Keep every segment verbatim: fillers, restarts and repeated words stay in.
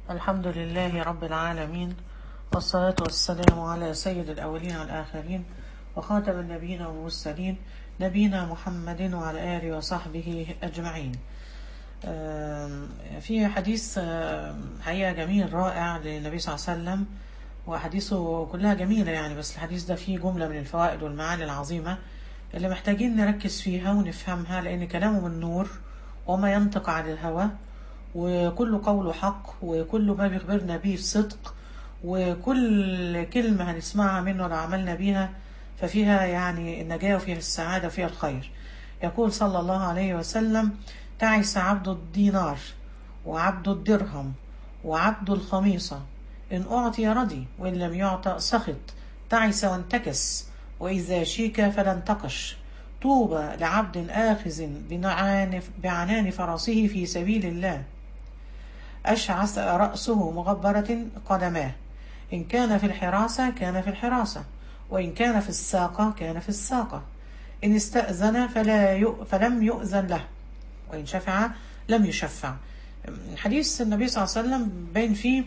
الحمد لله رب العالمين، والصلاة والسلام على سيد الأولين والآخرين وخاتم النبيين والمرسلين نبينا محمد وعلى آله وصحبه أجمعين. آم، في حديث آم، حقيقة جميل رائع للنبي صلى الله عليه وسلم، وحديثه كلها جميلة يعني، بس الحديث ده فيه جملة من الفوائد والمعاني العظيمة اللي محتاجين نركز فيها ونفهمها، لأن كلامه من نور وما ينطق عن الهوى، وكل قوله حق، وكل ما بيخبرنا به صدق، وكل كلمة هنسمعها منه لو عملنا بيها ففيها يعني النجاة وفيها السعادة وفيها الخير. يقول صلى الله عليه وسلم: تعس عبد الدينار وعبد الدرهم وعبد الخميصة، إن أعطي رضي وإن لم يعطى سخط، تعس وانتكس، وإذا شيك فلا انتقش. طوبى لعبد آخذ بنعان- بعنان فرسه في سبيل الله، أشعث رأسه مغبرة قدماه، إن كان في الحراسة كان في الحراسة، وإن كان في الساقة كان في الساقة، إن استأذن فلا يؤ... فلم يؤذن له، وإن شفع لم يشفع. حديث النبي صلى الله عليه وسلم بين فيه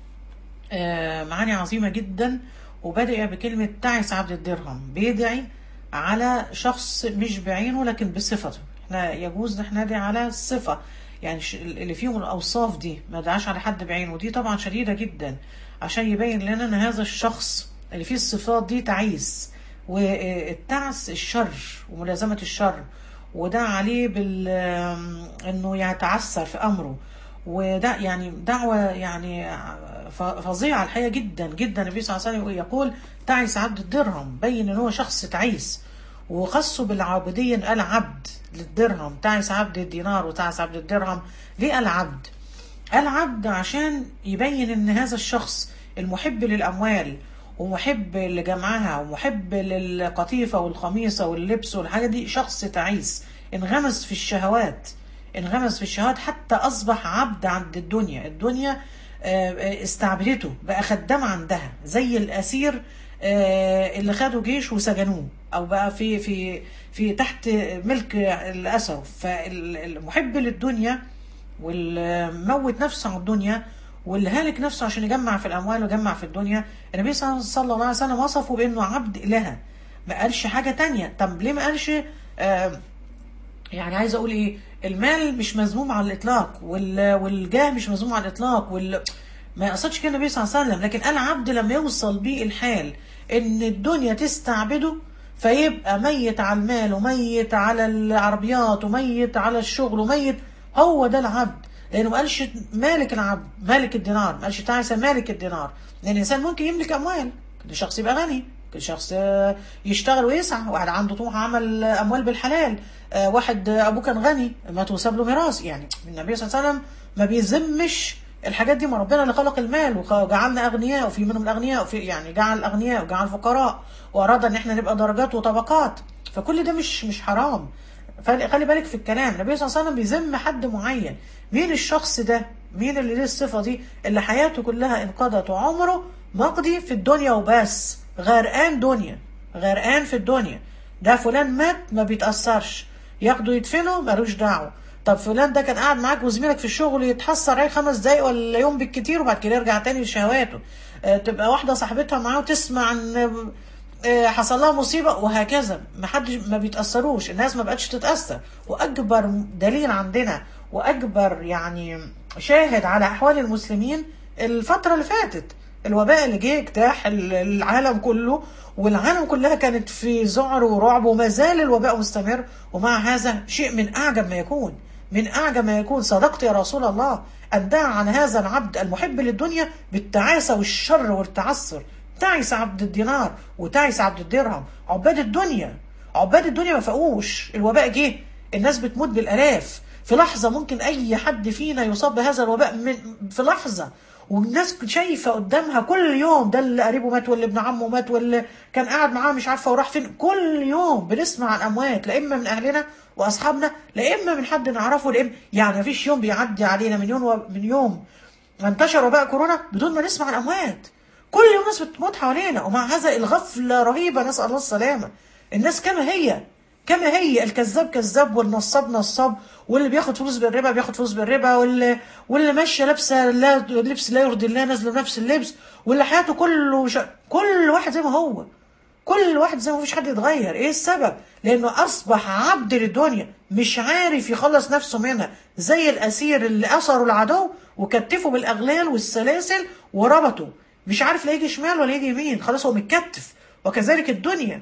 آه، معاني عظيمة جدا، وبدأ بكلمة تعس عبد الدرهم، بيدعي على شخص مش بعينه لكن بصفته. احنا يجوز ان احنا ندعي على الصفة، يعني ش- اللي فيهم الأوصاف دي، ما دعاش على حد بعينه، ودي طبعا شديدة جدا عشان يبين لنا ان هذا الشخص اللي فيه الصفات دي تعيس. والتعس الشر وملازمة الشر، وده عليه بال آم، انه يتعثر في امره، وده يعني دعوة يعني ف- فظيعة الحقيقة جدا جدا. النبي صلى الله عليه وسلم يقول تعيس عبد الدرهم، بين ان هو شخص تعيس، وخصه بالعبودية، قال عبد للدرهم، تعيس عبد الدينار وتعيس عبد الدرهم. ليه قال عبد؟ قال عبد عشان يبين ان هذا الشخص المحب للأموال ومحب لجمعها ومحب للقطيفة والخميصة واللبس والحاجة دي شخص تعيس، انغمس في الشهوات، انغمس في الشهوات حتى أصبح عبد عند الدنيا. الدنيا آه، آه، استعبدته، بقى خدام عندها زي الأسير آه، اللي خدوا جيش وسجنوه، أو بقى في في في تحت ملك الأسر. فالمحب للدنيا والموت نفسه على الدنيا واللي هالك نفسه عشان يجمع في الأموال ويجمع في الدنيا، النبي صلى صلى الله عليه وسلم وصفه بأنه عبد إلهة، ما قالش حاجة تانية. طب ليه ما قالش آه، يعني عايز اقول ايه، المال مش مذموم على الاطلاق، وال- والجاه مش مذموم على الاطلاق، وال... ما يقصدش كده النبي صلى الله عليه وسلم، لكن قال عبد لما يوصل بيه الحال ان الدنيا تستعبده، فيبقى ميت على المال وميت على العربيات وميت على الشغل وميت، هو ده العبد. لانه ما قالش مالك العبد مالك الدينار، ما قالش تعالى مالك الدينار، لان الانسان ممكن يملك اموال، كل شخص يبقى غني، كل شخص آه، يشتغل ويسعى، واحد عنده طموح عمل اموال بالحلال، آه، واحد آه، ابوه كان غني مات وساب له ميراث. يعني النبي صلى الله عليه وسلم ما بيذمش الحاجات دي، ما ربنا اللي خلق المال وجعلنا اغنياء، وفي منهم الاغنياء، وفي يعني جعل الاغنياء وجعل الفقراء، واراد ان احنا نبقى درجات وطبقات، فكل ده مش مش حرام. فخلي خلي بالك في الكلام، النبي صلى الله عليه وسلم بيذم حد معين. مين الشخص ده؟ مين اللي ليه الصفة دي، اللي حياته كلها انقضت وعمره مقضي في الدنيا وبس، غرقان دنيا، غرقان في الدنيا. ده فلان مات ما بيتأثرش، ياخدوا يدفنوا ملوش دعوة. طب فلان ده كان قاعد معاك وزميلك في الشغل يتحسر عليه خمس دقايق ولا يوم بالكتير، وبعد كده يرجع تاني لشهواته. آه، تبقى واحدة صاحبتها معاه وتسمع عن آه، حصل لها مصيبة، وهكذا. ما حدش ما بيتأثروش، الناس ما بقتش تتأثر. وأكبر دليل عندنا وأكبر يعني شاهد على أحوال المسلمين الفترة اللي فاتت، الوباء اللي جه اجتاح العالم كله، والعالم كلها كانت في ذعر ورعب، وما زال الوباء مستمر. ومع هذا شيء من أعجب ما يكون، من أعجب ما يكون، صدقت يا رسول الله، أن دعا عن هذا العبد المحب للدنيا بالتعاسة والشر والتعثر. تعس عبد الدينار وتعس عبد الدرهم، عباد الدنيا، عباد الدنيا ما فاقوش. الوباء جه، الناس بتموت بالالاف في لحظه، ممكن اي حد فينا يصاب بهذا الوباء من في لحظه، والناس شايفه قدامها كل يوم، ده اللي قريبه مات واللي ابن عمه مات واللي كان قاعد معاه مش عارفه وراح فين. كل يوم بنسمع عن اموات، لا اما من اهلنا واصحابنا، لا اما من حد نعرفه، لا اما يعني ما فيش يوم بيعدي علينا من يوم من يوم ما انتشر وباء كورونا بدون ما نسمع عن اموات. كل يوم ناس بتموت حوالينا، ومع هذا الغفله رهيبه، نسال الله السلامه. الناس كما هي، كما هي. الكذاب كذاب، والنصاب نصاب، واللي بياخد فلوس بالربا بياخد فلوس بالربا، واللي واللي ماشيه لابسه لا لبس لا يرضي الله نازله بنفس اللبس، واللي حياته كله ش... كل واحد زي ما هو، كل واحد زي ما فيش حد يتغير. ايه السبب؟ لانه اصبح عبد للدنيا، مش عارف يخلص نفسه منها، زي الاسير اللي اسره العدو وكتفه بالاغلال والسلاسل وربطه، مش عارف لا يجي شمال ولا يجي يمين، خلاص هو متكتف. وكذلك الدنيا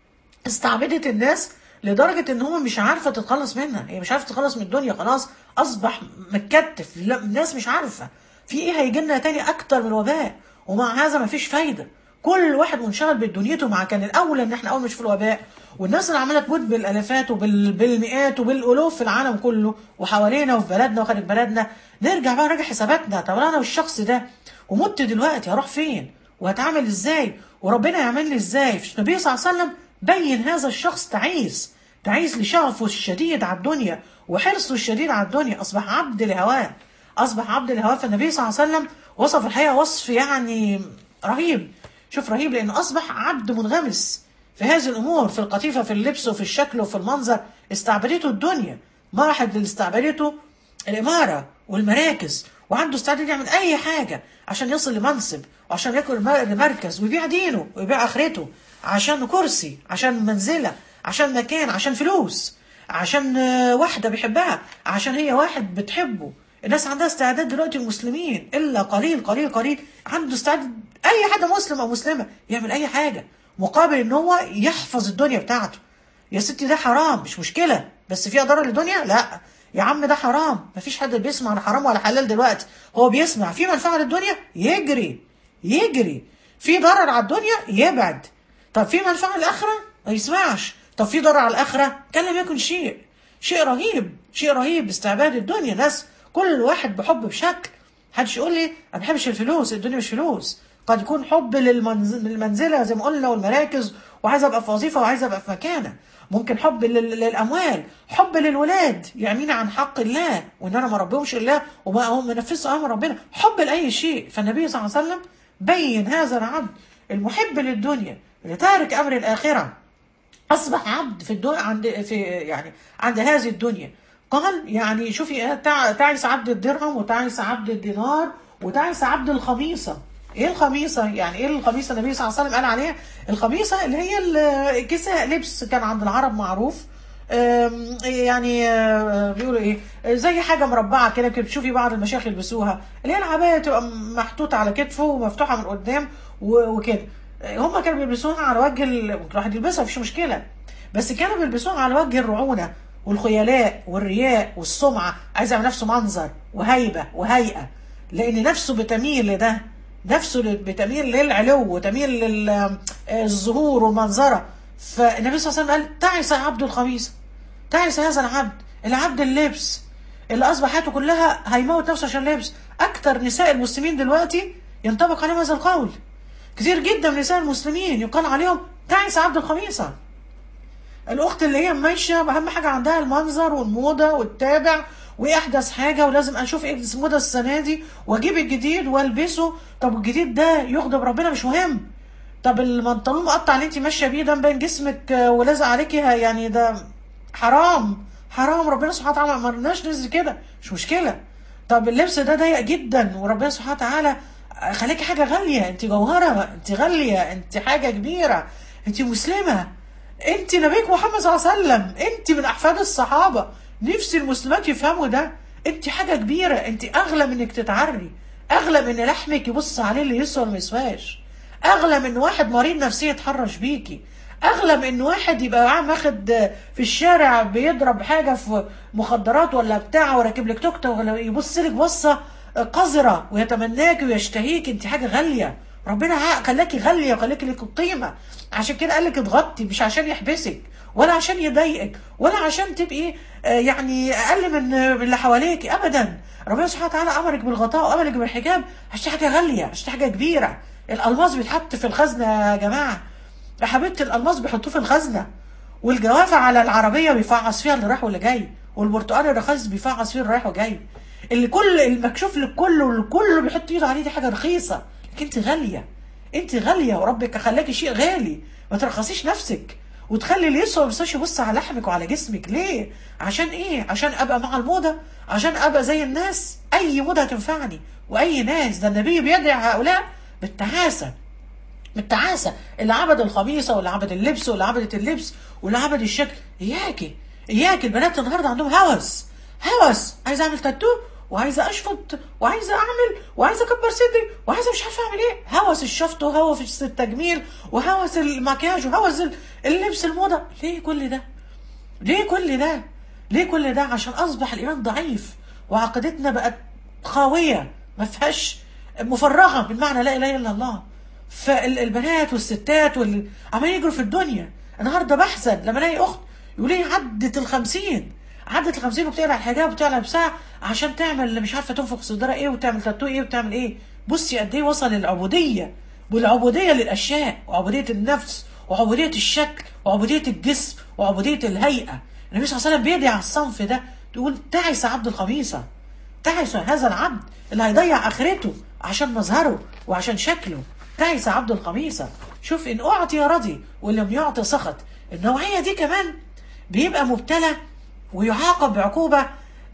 استعبدت الناس لدرجة ان هو مش عارفة تتخلص منها، هي مش عارفة تتخلص من الدنيا، خلاص اصبح متكتف. لا، الناس مش عارفة في ايه هيجي لنا تاني اكتر من الوباء، ومع هذا مفيش فايدة. كل واحد منشغل بدنيته، مع كان الاول ان احنا اول مش في الوباء، والناس اللي عماله تموت بالالافات وبالمئات وبالالوف في العالم كله وحوالينا وفي بلدنا وخارج بلدنا، نرجع بقى نراجع حساباتنا. طب انا والشخص ده ومت دلوقتي هروح فين وهتعامل ازاي وربنا يعمل لي ازاي؟ النبي صلى الله عليه وسلم بين هذا الشخص تعيس تعيس لشغفه الشديد على الدنيا وحرصه الشديد على الدنيا، اصبح عبد لهواه، اصبح عبد لهواه. فالنبي صلى الله عليه وسلم وصف الحقيقه وصف يعني رهيب، شوف رهيب، لانه اصبح عبد منغمس في هذه الامور، في القطيفه، في اللبس وفي الشكل وفي المنظر. استعبدته الدنيا، ما راحت اللي استعبدته الاماره والمراكز، وعنده استعداد يعمل اي حاجه عشان يصل لمنصب وعشان ياكل مركز ويبيع دينه ويبيع اخرته عشان كرسي، عشان منزله، عشان مكان، عشان فلوس، عشان واحده بيحبها، عشان هي واحد بتحبه. الناس عندها استعداد دلوقتي، المسلمين الا قليل قليل قليل عنده استعداد، اي حد مسلم او مسلمه يعمل اي حاجه مقابل ان هو يحفظ الدنيا بتاعته. يا ستي ده حرام مش مشكله، بس فيها ضرر للدنيا؟ لا يا عم ده حرام، مفيش حد بيسمع عن حرام ولا حلال دلوقتي، هو بيسمع في منفعه للدنيا يجري يجري، في ضرر على الدنيا يبعد. طب في منفعه للاخره ما يسمعش، طب في ضرر على الاخره كان لم يكن شيء. شيء رهيب، شيء رهيب استعباد الدنيا. ناس كل واحد بحب بشكل، محدش يقول لي انا ما بحبش الفلوس، الدنيا مش فلوس. قد يكون حب للمنزله زي ما قلنا والمراكز، وعايز ابقى في وظيفه وعايز ابقى في مكانه. ممكن حب للاموال، حب للولاد يعميني عن حق الله وان انا ما ربيهمش الله وما هم منفذش امر ربنا، حب لاي شيء. فالنبي صلى الله عليه وسلم بين هذا العبد المحب للدنيا اللي تارك امر الاخره، اصبح عبد في الدنيا عند في يعني عند هذه الدنيا. قال يعني شوفي تعس عبد الدرهم وتعس عبد الدينار وتعس عبد الخميصه. ايه الخميصه؟ يعني ايه الخميصه؟ النبي صلى الله عليه وسلم قال عليها الخميصه اللي هي الكساء، لبس كان عند العرب معروف، يعني بيقولوا ايه، زي حاجه مربعه كده، كنت بتشوفي بعض المشايخ يلبسوها، اللي هي العبايه تبقى محطوطه على كتفه ومفتوحه من قدام وكده. هم كانوا بيلبسوها على وجه ال... ممكن واحد يلبسها مفيش مشكله، بس كانوا بيلبسوها على وجه الرعونه والخيلاء والرياء والسمعه، عايز يعمل نفسه منظر وهيبه وهيئه، لان نفسه بتميل لده، نفسه بتميل للعلو وتميل للظهور والمنظره. فالنبي صلى الله عليه وسلم قال تعس عبد الخميصه، تعس هذا العبد، العبد اللبس اللي اصبح حياته كلها هيموت نفسه عشان لبس. اكتر نساء المسلمين دلوقتي ينطبق عليهم هذا القول، كثير جدا من نساء المسلمين يقال عليهم تعس عبد الخميصه. الاخت اللي هي ماشيه اهم حاجه عندها المنظر والموضه والتابع وايه احدث حاجه، ولازم اشوف ايه الموضه السنه دي واجيب الجديد والبسه. طب الجديد ده يغضب ربنا مش مهم، طب البنطلون المقطع اللي انت ماشيه بيه ده مبين جسمك ولازق عليكي يعني ده حرام حرام، ربنا سبحانه وتعالى ما امرناش ننزل كده، مش مشكله. طب اللبس ده ضيق جدا وربنا سبحانه وتعالى خليكي حاجه غاليه، انت جوهره، انت غاليه، انت حاجه كبيره، انت مسلمه، انت نبيك محمد صلى الله عليه وسلم، انت من احفاد الصحابه. نفسي المسلمات يفهموا ده، انت حاجه كبيره، انت اغلى من انك تتعري، اغلى من لحمك يبص عليه اللي يسوى ولا ما يسواش، اغلى من واحد مريض نفسي يتحرش بيكي، اغلى من واحد يبقى عم واخد في الشارع بيضرب حاجه في مخدرات ولا بتاع وراكب لك توك توك ولا يبص لك بصه قذره ويتمناك ويشتهيك. انت حاجه غاليه، ربنا خلاكي غاليه وخلاكي لك قيمه، عشان كده قال لك اضغطي، مش عشان يحبسك ولا عشان يضايقك ولا عشان تبقي يعني اقل من اللي حواليك ابدا. ربنا سبحانه وتعالى امرك بالغطاء وامرك بالحجاب عشان حاجه غاليه، عشان حاجه كبيره. الالماس بيتحط في الخزنه يا جماعه يا حبيبتي، الالماس بيحطوه في الخزنه، والجوافه على العربيه بيفعص فيها اللي رايح واللي جاي، والبرتقال الرخيص بيفعص فيه اللي رايح وجاي، اللي كل المكشوف للكل والكل بيحط ايده عليه، دي حاجه رخيصه، لكن انت غاليه، انت غاليه وربك خلاكي شيء غالي، ما ترخصيش نفسك وتخلي اللي يسوى ما يبص على لحمك وعلى جسمك. ليه؟ عشان ايه؟ عشان ابقى مع الموضه، عشان ابقى زي الناس. اي موضه هتنفعني واي ناس. ده النبي بيدعي هؤلاء بالتعاسه، بالتعاسه. اللي عبد الخميصه واللي عبد اللبس واللي عبدت اللبس واللي عبد الشكل. اياكي اياكي البنات النهارده عندهم هوس، هوس. عايزه اعمل تاتو وعايزه اشفط وعايزه اعمل وعايزه اكبر صدري وعايزه مش عارفه اعمل ايه. هوس الشفط وهوس التجميل وهوس المكياج وهوس اللبس الموضه. ليه كل ده؟ ليه كل ده؟ ليه كل ده؟ عشان اصبح الايمان ضعيف وعقيدتنا بقت خاويه، ما فيهاش، مفرغه بمعنى لا اله الا الله. فالبنات والستات واللي عمالين يجروا في الدنيا. النهارده بحزن لما الاقي اخت يقول لي عدت الخمسين، عدت الخمسين وبتقلع الحجاب وبتقلع لبسها عشان تعمل مش عارفه تنفخ صدرها ايه وتعمل تاتو ايه وتعمل ايه. بصي قد ايه وصل للعبوديه، والعبوديه للاشياء وعبوديه النفس وعبوديه الشكل وعبوديه الجسم وعبوديه الهيئه. النبي صلى الله عليه وسلم بيدعي على الصنف ده، تقول تعس عبد الخميصه، تعس هذا العبد اللي هيضيع اخرته عشان مظهره وعشان شكله. تعس عبد الخميصه. شوف ان اعطي رضي وان لم يعطي سخط. النوعيه دي كمان بيبقى مبتلى ويعاقب بعقوبه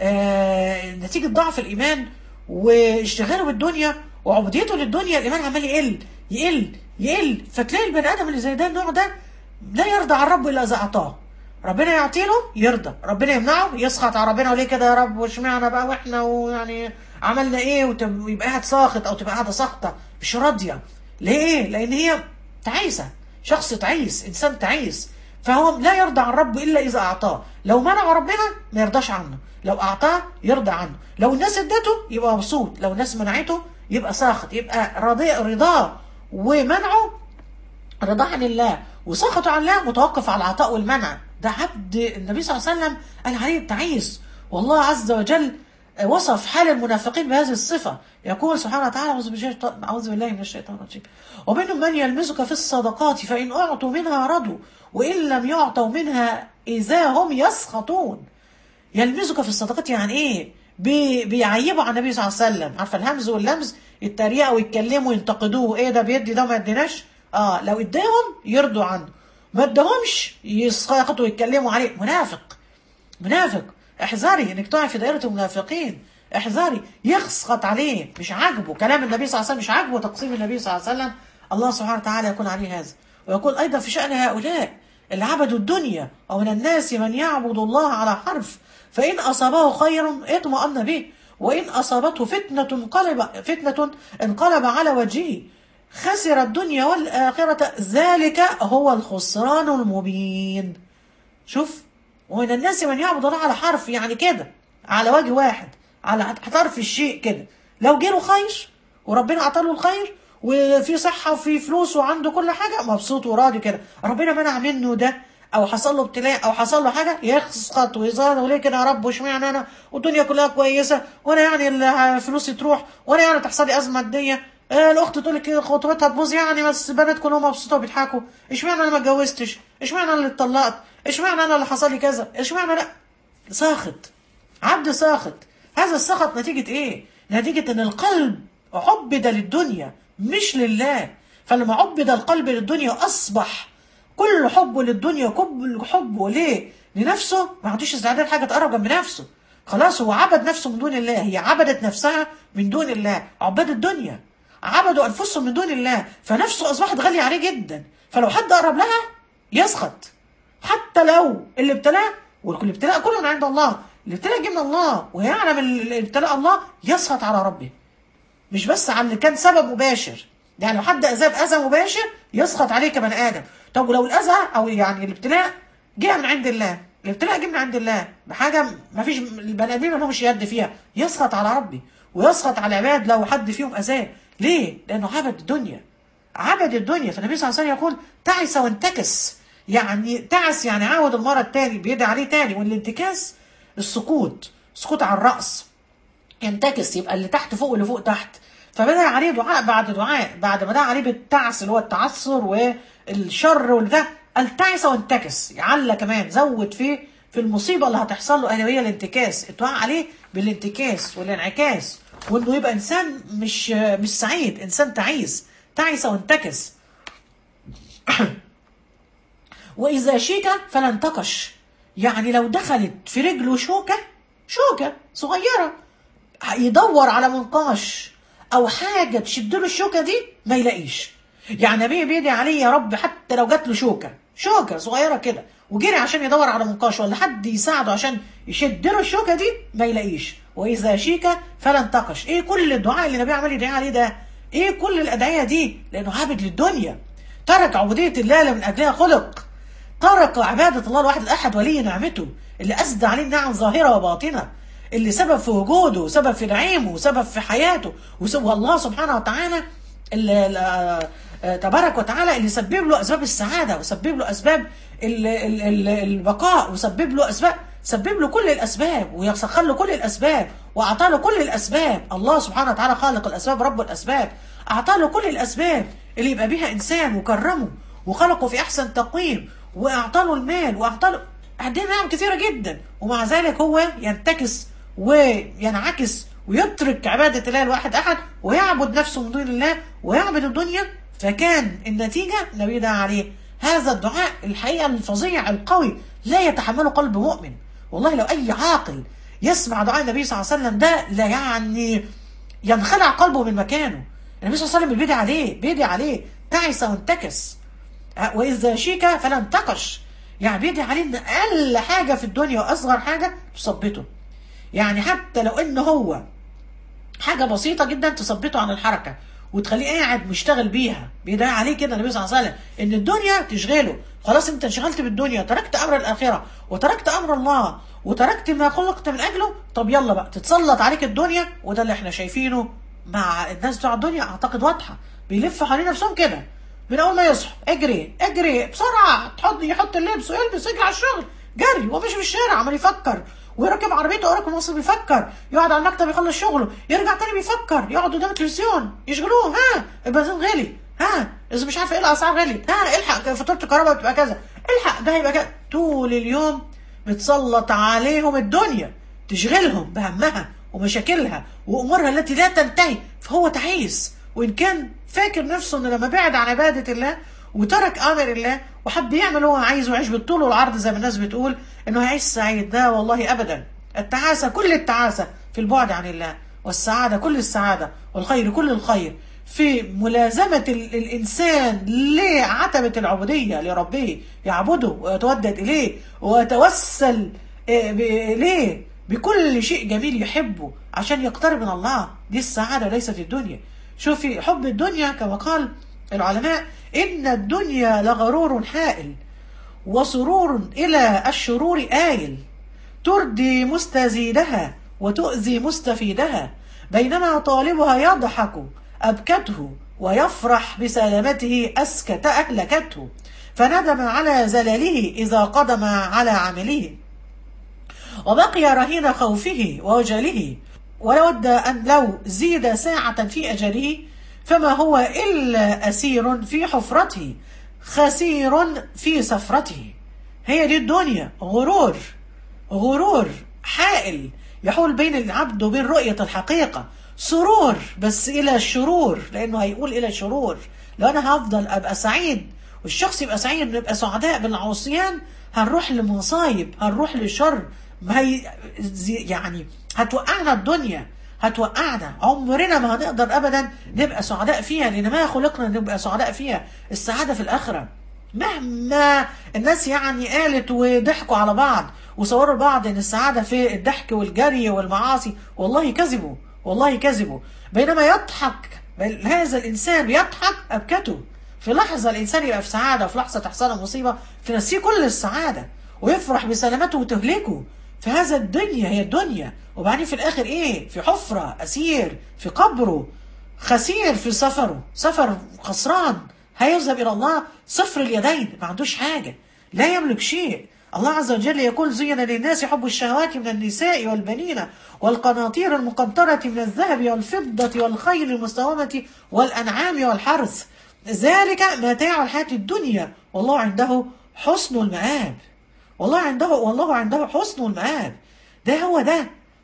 آه نتيجه ضعف الايمان واشتغاله بالدنيا وعبوديته للدنيا. الايمان عمال يقل يقل يقل. فتلاقي البني ادم اللي زي ده النوع ده لا يرضى عن ربه الا اذا اعطاه. ربنا يعطي له يرضى، ربنا يمنعه يسخط على ربنا. وليه كده يا رب؟ واشمعنى بقى واحنا ويعني عملنا ايه؟ ويبقى قاعد ساخط او تبقى قاعده ساخطه مش راضيه. ليه؟ لان هي تعيسه، شخص تعيس، انسان تعيس. فهو لا يرضى عن ربه الا اذا اعطاه. لو منع ربنا ما يرضاش عنه، لو اعطاه يرضى عنه. لو الناس ادته يبقى مبسوط، لو الناس منعته يبقى ساخط. يبقى راضي، رضاه ومنعه رضاه عن الله وسخطه عن الله متوقف على العطاء والمنع. ده عبد النبي صلى الله عليه وسلم قال عليه التعيس. والله عز وجل وصف حال المنافقين بهذه الصفة. يقول سبحانه وتعالى أعوذ بالله من الشيطان الرجيم ومنهم من يلمزك في الصدقات فإن أعطوا منها رضوا وإن لم يعطوا منها إذا هم يسخطون. يلمزك في الصدقات يعني إيه؟ بي بيعيبوا على النبي صلى الله عليه وسلم. عارفة الهمز واللمز؟ التريقة ويتكلموا وينتقدوه. إيه ده بيدي ده ما يديناش؟ آه لو اداهم يرضوا عنه، ما اداهمش يسخطوا ويتكلموا عليه. منافق، منافق. احذري انك تقعي في دائرة المنافقين. احذري. يسخط عليه، مش عاجبه كلام النبي صلى الله عليه وسلم، مش عاجبه تقسيم النبي صلى الله عليه وسلم. الله سبحانه وتعالى يكون عليه هذا. ويقول ايضا في شأن هؤلاء اللي عبدوا الدنيا ومن الناس من يعبد الله على حرف فإن أصابه خير اطمأن به وإن أصابته فتنة انقلب فتنة انقلب على وجهه خسر الدنيا والآخرة ذلك هو الخسران المبين. شوف، ومن الناس من يعبد الله على حرف يعني كده على وجه واحد، على حرف الشيء كده. لو جاله خير وربنا عطاله الخير وفي صحة وفي فلوس وعنده كل حاجة مبسوط وراضي كده، ربنا منع منه ده او حصل له ابتلاء او حصل له حاجه يسقط ويزار. وليه كده يا رب؟ واشمعنى انا والدنيا كلها كويسه وانا يعني فلوسي تروح وانا يعني تحصل لي ازمه ماديه؟ آه الاخت تقول لك خطوبتها تبوظ يعني بس البنات كلهم مبسوطه وبيضحكوا. اشمعنى انا ما اتجوزتش؟ اشمعنى انا اللي اتطلقت؟ اشمعنى انا اللي حصل لي كذا؟ اشمعنى لا؟ ساخط، عبد ساخط. هذا السخط نتيجه ايه؟ نتيجه ان القلب عبد للدنيا مش لله. فلما عبد القلب للدنيا اصبح كل حبه للدنيا كل حبه ليه؟ لنفسه. ما عندوش استعداد حاجه تقرب جنب نفسه. خلاص هو عبد نفسه من دون الله، هي عبدت نفسها من دون الله. عباد الدنيا عبدوا انفسهم من دون الله، فنفسه اصبحت غاليه عليه جدا. فلو حد قرب لها يسخط، حتى لو اللي ابتلاه، والكل ابتلاء كله من عند الله، الابتلاء جه من الله ويعلم الابتلاء الله، يسخط على ربه. مش بس على اللي كان سبب مباشر، يعني لو حد اذاه باذى مباشر يسخط عليه كبني ادم. طب ولو الاذى او يعني الابتلاء جه من عند الله، الابتلاء جه من عند الله بحاجه ما فيش البني ادمين ما لهمش يد فيها، يسخط على ربي ويسخط على العباد لو حد فيهم اذاه. ليه؟ لانه عبد الدنيا، عبد الدنيا. فالنبي صلى الله عليه وسلم يقول تعس وانتكس، يعني تعس يعني عاود المره الثاني، بيدعي عليه ثاني. والانتكاس السقوط، سقوط على الراس. ينتكس يبقى اللي تحت فوق واللي فوق تحت. فبدأ عليه دعاء بعد دعاء، بعد ما دعا عليه بالتعس اللي هو التعثر والشر والده، قال تعس وانتكس. يعلى كمان زود فيه في المصيبه اللي هتحصل له، هي الانتكاس. الدعاء عليه بالانتكاس والانعكاس، وانه يبقى انسان مش مش سعيد، انسان تعيس. تعس وانتكس. وإذا شيك فلا انتقش. يعني لو دخلت في رجله شوكة، شوكة صغيرة، يدور على منقاش أو حاجة تشد له الشوكة دي ما يلاقيش. يعني بيه بيدي عليه يا رب حتى لو جات له شوكة، شوكة صغيرة كده، وجري عشان يدور على منقاش ولا حد يساعده عشان يشد له الشوكة دي ما يلاقيش. وإذا شيك فلا انتقش. إيه كل الدعاء اللي النبي عمال يدعي عليه ده؟ إيه كل الأدعية دي؟ لأنه عابد للدنيا، ترك عبودية الله اللي من أجلها خلق، ترك عبادة الله الواحد الأحد ولي نعمته اللي أسدى عليه النعم ظاهرة وباطنة، اللي سبب في وجوده وسبب في نعيمه وسبب في حياته، والله سبحانه وتعالى اللي تبارك وتعالى اللي سبب له أسباب السعادة، وسبب له أسباب ال ال ال البقاء، وسبب له أسباب، سبب له كل الأسباب ويسخر له كل الأسباب وأعطى له كل الأسباب. الله سبحانه وتعالى خالق الأسباب رب الأسباب، أعطى له كل الأسباب اللي يبقى بيها إنسان، وكرمه وخلقه في أحسن تقويم، وأعطى له المال، وأعطى له عندنا نعم كثيرة جدا، ومع ذلك هو ينتكس وينعكس ويترك عبادة الله الواحد أحد ويعبد نفسه من دون الله ويعبد الدنيا. فكان النتيجة النبي دعا عليه هذا الدعاء الحقيقة الفظيع القوي لا يتحمله قلب مؤمن. والله لو أي عاقل يسمع دعاء النبي صلى الله عليه وسلم ده لا يعني ينخلع قلبه من مكانه. النبي صلى الله عليه وسلم بيدعي عليه، بيدعي عليه تعس وانتكس. وإذا شيك فلا انتقش. يعني بيدعي عليه ان اقل حاجه في الدنيا واصغر حاجه تثبته، يعني حتى لو ان هو حاجه بسيطه جدا تثبته عن الحركه وتخليه قاعد مشتغل بيها. بيدعي عليه كده النبي صلى الله عليه وسلم ان الدنيا تشغله، خلاص انت انشغلت بالدنيا، تركت امر الاخره وتركت امر الله وتركت ما خلقت من اجله. طب يلا بقى تتسلط عليك الدنيا، وده اللي احنا شايفينه مع الناس بتوع الدنيا. اعتقد واضحه، بيلفوا حوالين نفسهم كده من اول ما يصحوا، اجري اجري بسرعه، تحط يحط اللبس ويلبس يجري على الشغل، جري وماشي في الشارع عمال يفكر، ويركب عربيته وراكب مصر بيفكر، يقعد على المكتب يخلص شغله، يرجع تاني بيفكر، يقعد قدام التلفزيون يشغلوه، ها البنزين غلي، ها اذا مش عارفه ايه الاسعار غليت، ها الحق فاتوره الكهرباء بتبقى كذا، الحق ده هيبقى كذا. طول اليوم متسلط عليهم الدنيا تشغلهم بهمها ومشاكلها وامورها التي لا تنتهي، فهو تعيس. وان كان فاكر نفسه ان لما بعد عن عباده الله وترك امر الله وحب يعمل هو عايزه ويعيش بالطول والعرض زي ما الناس بتقول انه هيعيش سعيد، ده والله ابدا. التعاسه كل التعاسه في البعد عن الله، والسعاده كل السعاده والخير كل الخير في ملازمه الانسان لعتبه العبوديه لربه، يعبده ويتودد اليه ويتوسل اليه بكل شيء جميل يحبه عشان يقترب من الله. دي السعاده ليست الدنيا. شوفي حب الدنيا كما قال العلماء إن الدنيا لغرور حائل وسرور إلى الشرور آيل، تردي مستزيدها وتؤذي مستفيدها، بينما طالبها يضحك أبكته ويفرح بسلامته أسكت أهلكته، فندم على زلاله إذا قدم على عمله، وبقي رهين خوفه ووجله، ولود أن لو زيد ساعة في أجله فما هو إلا أسير في حفرته خسير في سفرته. هي دي الدنيا، غرور غرور حائل يحول بين العبد وبين رؤية الحقيقة، سرور بس إلى الشرور، لأنه هيقول إلى الشرور. لو أنا هفضل أبقى سعيد والشخص يبقى سعيد نبقى سعداء بالعصيان، هنروح لمصايب، هنروح لشر، ما هي يعني هتوقعنا الدنيا، هتوقعنا، عمرنا ما هنقدر ابدا نبقى سعداء فيها، لان ما خلقنا نبقى سعداء فيها. السعاده في الاخره. مهما الناس يعني قالت وضحكوا على بعض وصوروا بعض ان السعاده في الضحك والجري والمعاصي، والله كذبوا، والله كذبوا. بينما يضحك هذا الانسان، يضحك ابكته. في لحظه الانسان يبقى في سعاده، وفي لحظه تحصل مصيبه تنسيه كل السعاده ويفرح بسلامته وتهلكه. فهذا الدنيا هي الدنيا، وبعدين في الاخر ايه؟ في حفرة، اسير في قبره، خسير في سفره، سفر خسران، هيذهب الى الله صفر اليدين، ما عندوش حاجة، لا يملك شيء. الله عز وجل يقول زين للناس حب الشهوات من النساء والبنين والقناطير المقنطرة من الذهب والفضة والخيل المسومة والأنعام والحرث، ذلك متاع الحياة الدنيا والله عنده حسن المآب. والله عنده والله عنده حسن المآب. ده هو ده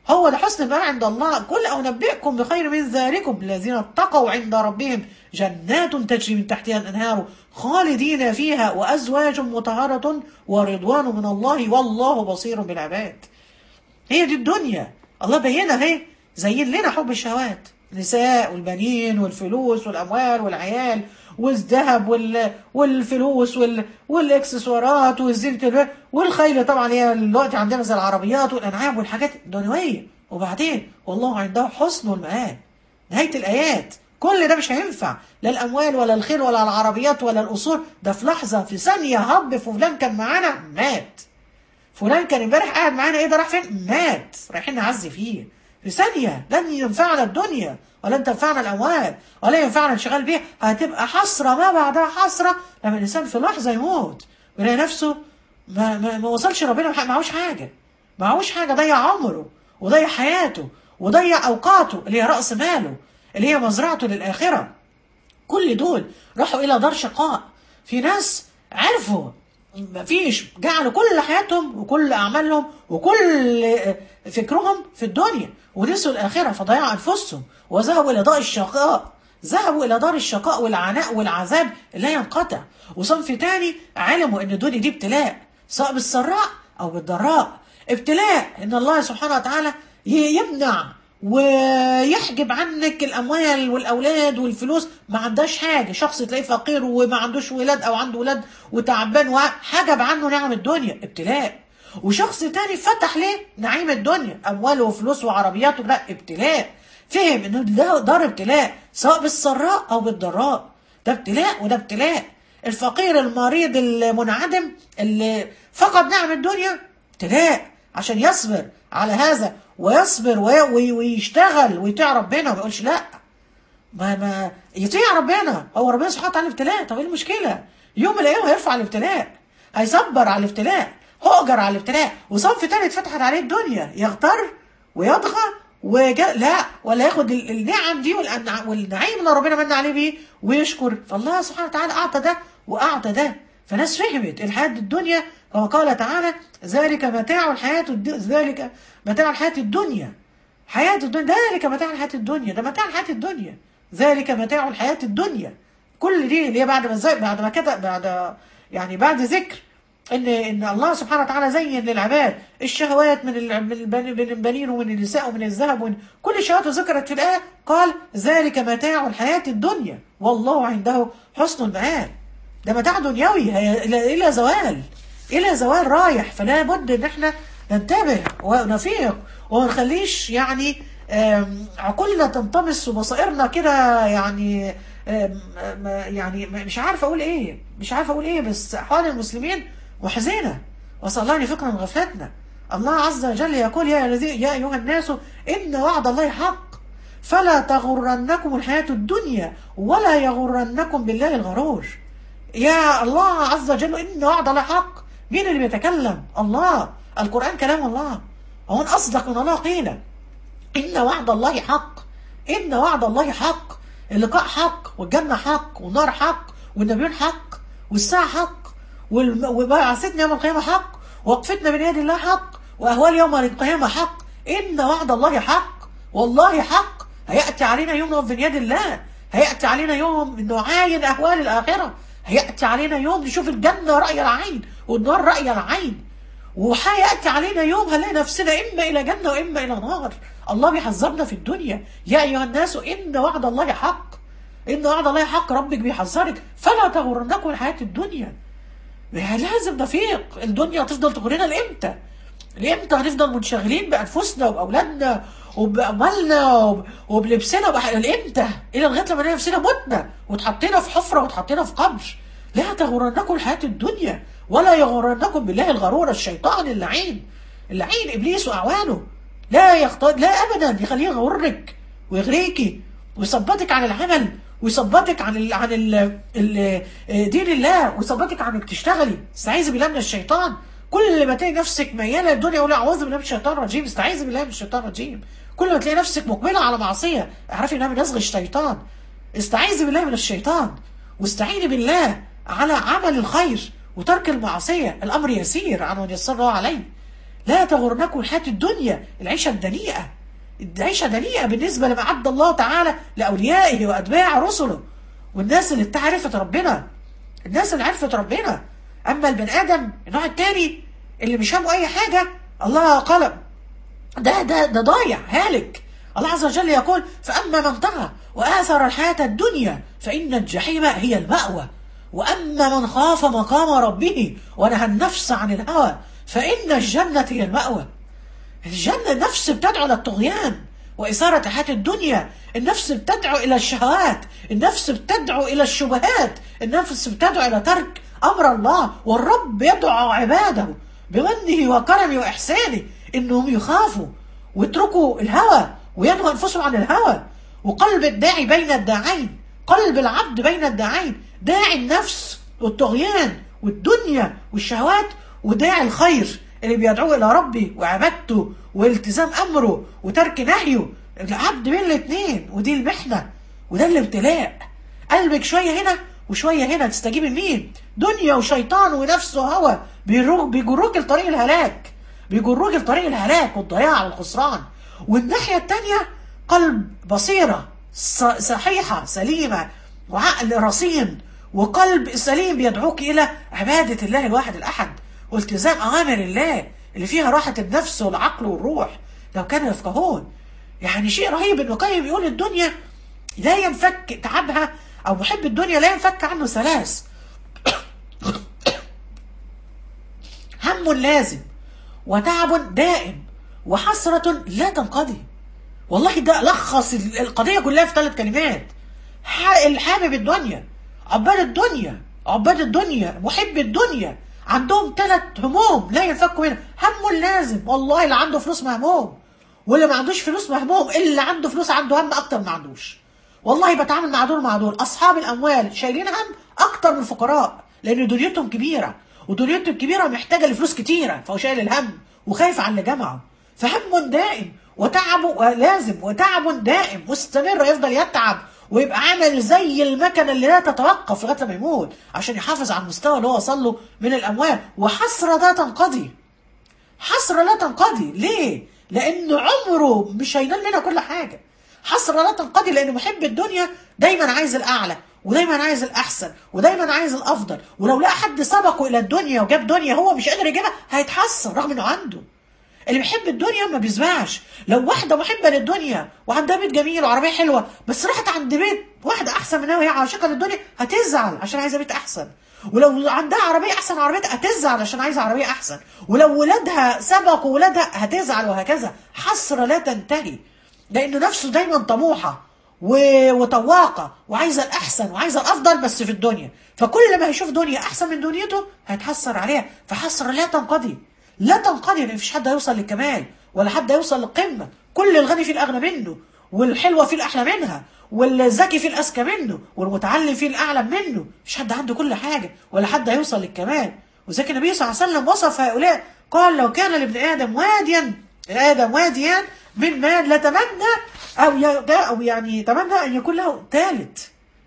هو ده حسن المآب عند الله. قل أنبئكم بخير من ذلكم الذين اتقوا عند ربهم جنات تجري من تحتها الأنهار خالدين فيها وأزواج مطهرة ورضوان من الله والله بصير بالعباد. هي دي الدنيا، الله بينها اهي، زين لنا حب الشهوات، النساء والبنين والفلوس والأموال والعيال والذهب وال... والفلوس وال... والاكسسوارات والزينة والخيل، طبعا هي دلوقتي عندنا زي العربيات والأنعام والحاجات الدنيوية. وبعدين والله عنده حسن المآب، نهاية الآيات. كل ده مش هينفع، لا الأموال ولا الخيل ولا العربيات ولا القصور، ده في لحظة في ثانية هب فلان كان معانا مات، فلان كان امبارح قاعد معانا ايه ده راح فين؟ مات، رايحين نعزي فيه في ثانية. لن ينفعنا الدنيا ولن تنفعنا الأموال ولا ينفعنا انشغال بيها، هتبقى حسرة ما بعدها حسرة لما الإنسان في لحظة يموت ويلاقي نفسه ما, ما, ما وصلش ربنا، معهوش حاجة، معهوش حاجة، ضيع عمره وضيع حياته وضيع أوقاته اللي هي رأس ماله اللي هي مزرعته للآخرة. كل دول راحوا إلى دار شقاء. في ناس عرفوا مفيش، جعلوا كل حياتهم وكل أعمالهم وكل فكرهم في الدنيا ونسوا الآخرة فضيعوا أنفسهم وذهبوا إلى دار الشقاء، ذهبوا إلى دار الشقاء والعناء والعذاب لا ينقطع. وصنف تاني علموا إن الدنيا دي ابتلاء، سواء بالسراء أو بالضراء. ابتلاء إن الله سبحانه وتعالى يمنع ويحجب عنك الأموال والأولاد والفلوس، ما عندهاش حاجة. شخص تلاقيه فقير وما عندوش ولاد أو عنده ولاد وتعبان وحجب عنه نعم الدنيا، ابتلاء. وشخص تاني فتح ليه نعيم الدنيا، أموال وفلوس وعربيات، لا ابتلاء. فهم إنه ده دار ابتلاء سواء بالسراء أو بالضراء، ده ابتلاء وده ابتلاء. الفقير المريض المنعدم اللي فقد نعم الدنيا ابتلاء، عشان يصبر على هذا ويصبر ويشتغل ويطيع ربنا وما يقولش لا، ما ما يطيع ربنا. هو ربنا سبحانه وتعالى ابتلاء، طب ايه المشكله؟ يوم من الايام هيرفع الابتلاء، هيصبر على الابتلاء، هؤجر على الابتلاء. وصنف تاني اتفتحت عليه الدنيا يغتر ويطغى وجا لا، ولا ياخد النعم دي والنعيم اللي ربنا من عليه بيه ويشكر. فالله سبحانه وتعالى اعطى ده واعطى ده. فناس فهمت الحياه الدنيا كما قال تعالى ذلك متاع الحياه ذلك متاع الحياه الدنيا، حياه الدنيا ذلك متاع الحياه الدنيا، ده متاع الحياه الدنيا، ذلك متاع الحياه الدنيا. كل دي اللي هي بعد ما بعد ما كده بعد يعني بعد ذكر ان ان الله سبحانه وتعالى زين للعباد الشهوات من من البنين ومن النساء ومن الذهب ومن كل الشهوات ذكرت في الايه، قال ذلك متاع الحياه الدنيا والله عنده حسن المآب. ده متاع دنيوي الى زوال، الى زوال رايح. فلا بد ان احنا ننتبه ونفيق وما نخليش يعني عقولنا تنطمس وبصائرنا كده يعني يعني مش عارف اقول ايه، مش عارف اقول ايه، بس حال المسلمين محزنه. وصلى الله لفكرة من غفلتنا. الله عز وجل يقول يا يا ايها الناس ان وعد الله حق فلا تغرنكم الحياه الدنيا ولا يغرنكم بالله الغرور. يا الله عز وجل ان وعد الله حق. مين اللي بيتكلم؟ الله. القرآن كلام الله، ومن أصدق من الله قيلا. إن وعد الله حق، إن وعد الله حق. اللقاء حق والجنة حق والنار حق والنبيون حق والساعة حق وبعثتنا يوم القيامة حق ووقفتنا بين يد الله حق وأهوال يوم القيامة حق. إن وعد الله حق، والله حق. هيأتي علينا يوم نقف بين يد الله، هيأتي علينا يوم نعاين أهوال الآخرة، هيأتي علينا يوم نشوف الجنة رأي العين والنار رأي العين، وهيأتي علينا يوم هنلاقي نفسنا إما إلى جنة وإما إلى نار. الله بيحذرنا في الدنيا يا أيها الناس إن وعد الله حق، إن وعد الله حق. ربك بيحذرك فلا تغرنكم الحياة الدنيا. لازم نفيق. الدنيا هتفضل تغرنا لإمتى؟ لإمتى هنفضل منشغلين بأنفسنا وبأولادنا وبأمالنا وبلبسنا لإمتى؟ إلى لغاية لما نلاقي نفسنا متنا وتحطينا في حفرة وتحطينا في قبر. لا تغرنكم الحياة الدنيا ولا يغرنكم بالله الغرور. الشيطان اللعين، اللعين إبليس وأعوانه لا يخطئ، لا أبدا يخليه يغرك ويغريكي ويثبتك عن العمل ويثبتك عن ال عن ال ال دين الله ويثبتك عن انك تشتغلي. استعيذ بالله من الشيطان. كل ما تلاقي نفسك مياله للدنيا ولا اعوذ بالله من الشيطان الرجيم، استعيذ بالله من الشيطان الرجيم. كل ما تلاقي نفسك مقبله على معصيه اعرفي انها من نزغ الشيطان. استعيذ بالله من الشيطان واستعيني بالله على عمل الخير وترك المعصيه. الامر يسير عن من يسر الله عليه. لا تغرنكم الحياة الدنيا، العيشة الدنيئة، العيشة دنيئة بالنسبة لما أعد الله تعالى لأوليائه وأتباع رسله والناس اللي عرفت ربنا، الناس اللي عرفت ربنا. أما البني آدم النوع التاني اللي مش همه أي حاجة، الله قلم، ده ده ده ضايع هالك. الله عز وجل يقول: فأما من طغى وآثر الحياة الدنيا فإن الجحيم هي المأوى، وأما من خاف مقام ربه ونهى النفس عن الهوى فإن الجنة هي المأوى. الجنة النفس بتدعو للطغيان وإثارة الحياة الدنيا، النفس بتدعو إلى الشهوات، النفس بتدعو إلى الشبهات، النفس بتدعو إلى ترك أمر الله. والرب يدعو عباده بمنه وكرمه وإحسانه إنهم يخافوا ويتركوا الهوى وينهوا أنفسهم عن الهوى. وقلب الداعي بين الداعين، قلب العبد بين الداعين، داعي النفس والطغيان والدنيا والشهوات، وداعي الخير اللي بيدعوه إلى ربي وعبادته والتزام أمره وترك نهيه. العبد بين الاثنين، ودي المحنة وده الابتلاء. قلبك شوية هنا وشوية هنا، تستجيب لمين؟ دنيا وشيطان ونفس وهوى بيجروك لطريق الهلاك، بيجروك لطريق الهلاك والضياع والخسران. والناحية التانية قلب بصيرة صحيحة سليمة وعقل رصين وقلب سليم بيدعوك إلى عبادة الله الواحد الأحد والتزام أوامر الله اللي فيها راحة النفس والعقل والروح لو كانوا يفقهون. يعني شيء رهيب. ابن القيم بيقول الدنيا لا ينفك تعبها، أو محب الدنيا لا ينفك عنه ثلاث: هم لازم، وتعب دائم، وحسرة لا تنقضي. والله ده لخص القضية كلها في ثلاث كلمات. الحابب الدنيا، عباد الدنيا، عباد الدنيا، محب الدنيا، عندهم ثلاث هموم لا ينفكوا منها. هم لازم، والله اللي عنده فلوس مهموم، واللي ما عندوش فلوس مهموم. اللي عنده فلوس عنده هم اكتر ما عندوش. والله بتعامل مع دول مع دول. اصحاب الاموال شايلين هم اكتر من الفقراء، لان دنيتهم كبيره، ودنيتهم كبيره محتاجه لفلوس كتيره، فهو شايل الهم وخايف على اللي جمعه. فهم دائم وتعب لازم، وتعب دائم مستمر، يفضل يتعب ويبقى عامل زي المكنه اللي لا تتوقف لغايه لما يموت عشان يحافظ على المستوى اللي هو وصل له من الاموال. وحسره لا تنقضي، حسره لا تنقضي. ليه؟ لان عمره مش هينال لنا كل حاجه. حسره لا تنقضي لان محب الدنيا دايما عايز الاعلى، ودايما عايز الاحسن، ودايما عايز الافضل. ولو لقى حد سبقه الى الدنيا وجاب دنيا هو مش قادر يجيبها هيتحسر رغم انه عنده. اللي بيحب الدنيا ما بيسمعش. لو واحده محبه للدنيا وعندها بيت جميل وعربيه حلوه، بس راحت عند بيت واحده احسن منها وهي عاشقه للدنيا، هتزعل عشان عايزه بيت احسن. ولو عندها عربيه احسن عربيتها هتزعل عشان عايزه عربيه احسن. ولو ولادها سبقوا ولادها هتزعل، وهكذا. حسره لا تنتهي، لانه نفسه دايما طموحه وطواقه وعايزه الاحسن وعايزه الافضل بس في الدنيا. فكل ما يشوف دنيا احسن من دنيته هيتحسر عليها. فحسره لا تنقضي، لا تنقضي، لان مفيش حد هيوصل للكمال ولا حد هيوصل للقمه. كل الغني فيه الاغنى منه، والحلوه فيه الاحلى منها، والذكي فيه الاذكى منه، والمتعلم فيه الاعلم منه. مفيش حد عنده كل حاجه ولا حد هيوصل للكمال. وذلك النبي صلى الله عليه وسلم وصف هؤلاء قال: لو كان لابن ادم واديا ادم واديان من مال لتمنى او او يعني تمنى ان يكون له ثالث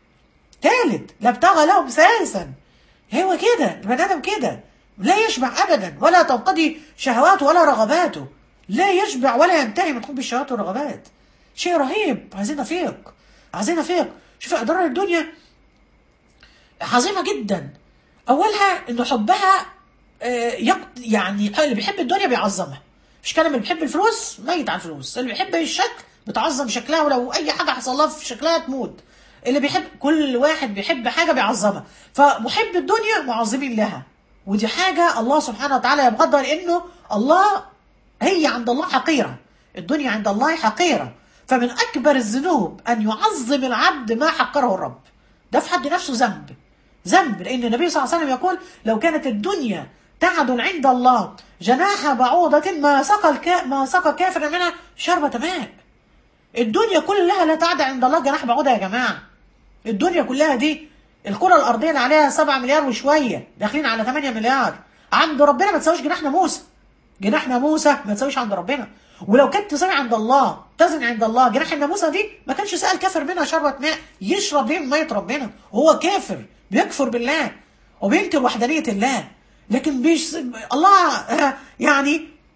ثالث لابتغى لهم ثالثا. هو كده البني ادم كده لا يشبع ابدا، ولا تنقضي شهواته ولا رغباته. لا يشبع ولا ينتهي من حب الشهوات والرغبات. شيء رهيب. عايزين نفيق، عايزين نفيق. شوف اضرار الدنيا عظيمه جدا. اولها انه حبها يعني اللي بيحب الدنيا بيعظمها. مش كلام اللي بيحب الفلوس ميت على الفلوس. اللي بيحب الشكل بتعظم شكلها، ولو اي حاجه حصل لها في شكلها تموت. اللي بيحب، كل واحد بيحب حاجه بيعظمها. فمحب الدنيا معظمين لها، ودي حاجه الله سبحانه وتعالى يبغضها، لانه الله هي عند الله حقيره. الدنيا عند الله حقيره. فمن اكبر الذنوب ان يعظم العبد ما حقره الرب. ده في حد نفسه ذنب، ذنب. لان النبي صلى الله عليه وسلم يقول: لو كانت الدنيا تعدل عند الله جناح بعوضة ما سقى الكا... ما سقى كافر منها شربة ماء. الدنيا كلها لا تعدل عند الله جناح بعوضة يا جماعة. الدنيا كلها دي الكرة الأرضية عليها سبعة مليار وشوية، داخلين على ثمانية مليار. عند ربنا ما تساويش جناح ناموسة. جناح ناموسة ما تساويش عند ربنا. ولو كانت تساوي عند الله، تزن عند الله جناح الناموسة دي، ما كانش سأل كافر منها شربة ماء يشرب ليه من مية ربنا. وهو كافر بيكفر بالله وبينكر وحدانية الله. لكن بيش الله يعني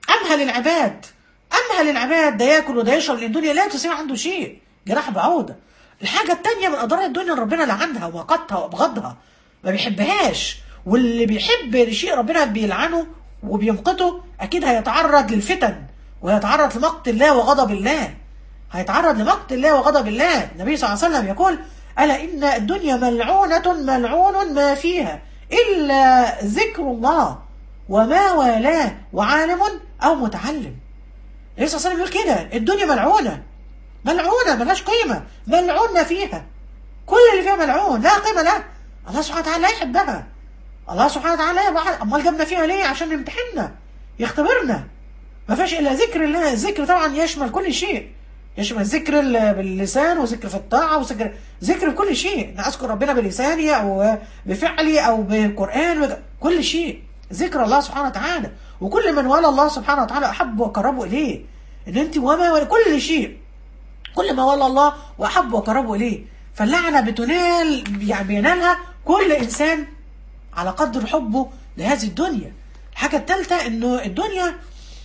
امهل العباد، امهل العباد ده ياكل وده يشرب، لان الدنيا لا تسيب عنده شيء، جناح بعوضه. الحاجه الثانيه من اضرار الدنيا ربنا لعنها ومقتها وابغضها، ما بيحبهاش. واللي بيحب شيء ربنا بيلعنه وبيمقته اكيد هيتعرض للفتن، وهيتعرض لمقت الله وغضب الله، هيتعرض لمقت الله وغضب الله. النبي صلى الله عليه وسلم يقول: الا ان الدنيا ملعونه ملعون ما فيها الا ذكر الله وما والاه وعالم او متعلم. النبي صلى الله عليه وسلم يقول كده: الدنيا ملعونه، ملعونه ملهاش قيمه، ملعون ما فيها، كل اللي فيها ملعون لا قيمه له. الله سبحانه وتعالى لا يحبها، الله سبحانه وتعالى لا يبقى. امال جابنا فيها ليه؟ عشان يمتحننا، يختبرنا. ما فيش الا ذكر الله. الذكر طبعا يشمل كل شيء، يشمل ذكر باللسان وذكر في الطاعه وذكر ذكر كل شيء. انا اذكر ربنا بلساني او بفعلي او بالقران، كل شيء ذكر الله سبحانه وتعالى. وكل من والى الله سبحانه وتعالى احب وقربوا اليه. ان انت وما كل شيء، كل ما والى الله واحب وقربوا اليه. فاللعنه بتنال، يعني بينالها كل انسان على قدر حبه لهذه الدنيا. الحاجه الثالثه انه الدنيا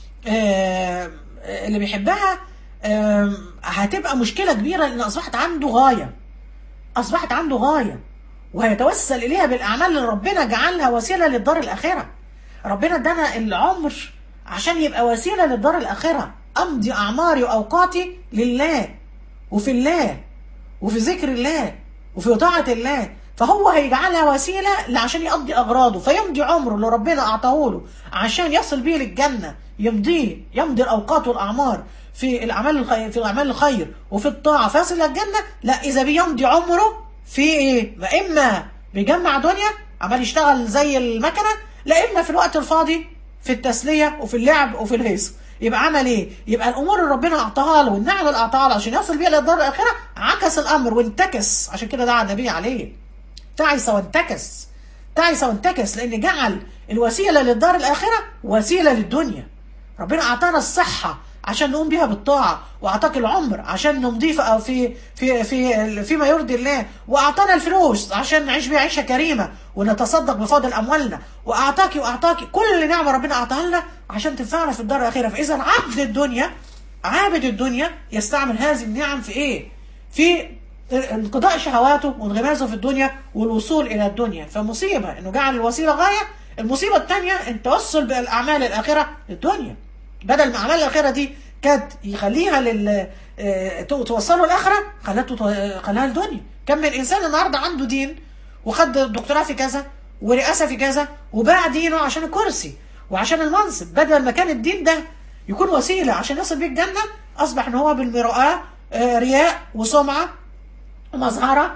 آه اللي بيحبها آه هتبقى مشكله كبيره، لان اصبحت عنده غايه، اصبحت عنده غايه وهيتوسل اليها بالاعمال اللي ربنا جعلها وسيله للدار الاخره. ربنا ادانا العمر عشان يبقى وسيله للدار الاخره. امضي اعماري واوقاتي لله وفي الله وفي ذكر الله وفي طاعه الله، فهو هيجعلها وسيله عشان يقضي اغراضه، فيمضي عمره اللي ربنا اعطاه له عشان يصل بيه للجنه، يمضيه يمضي الاوقات والاعمار في الاعمال الخير، في الاعمال الخير وفي الطاعه فيصل للجنه. لا، اذا بيمضي عمره في ايه؟ ما اما بيجمع دنيا عمال يشتغل زي المكنه، لا اما في الوقت الفاضي في التسليه وفي اللعب وفي الهيصه. يبقى عمل ايه؟ يبقى الامور اللي ربنا اعطاها له والنعم اللي اعطاها له عشان يصل بيها للدار الاخره عكس الامر وانتكس. عشان كده دعا النبي عليه: تعس وانتكس، تعس وانتكس، لان جعل الوسيله للدار الاخره وسيله للدنيا. ربنا اعطانا الصحه عشان نقوم بيها بالطاعه، واعطاك العمر عشان نضيف او في في في فيما يرضي الله، واعطانا الفلوس عشان نعيش بيها عيشه كريمه ونتصدق بفضل اموالنا، واعطاكي واعطاكي كل نعمه ربنا اعطاها لنا عشان تنفعنا في الدار الاخره. فاذا عبد الدنيا، عابد الدنيا يستعمل هذه النعم في ايه؟ في انقضاء شهواته وانغماسه في الدنيا والوصول الى الدنيا. فمصيبه انه جعل الوسيله غايه. المصيبه الثانيه ان توصل بالاعمال الاخره للدنيا، بدل ما اعمال الاخره دي كانت يخليها لل توصله الاخره، خلته خلاها الدنيا. كم من انسان النهارده عنده دين وخد دكتوراه في كذا ورئاسه في كذا وباع دينه عشان الكرسي وعشان المنصب، بدل ما كان الدين ده يكون وسيله عشان يصل بيه الجنه، اصبح ان هو بالمرآة رياء وسمعه ومظهره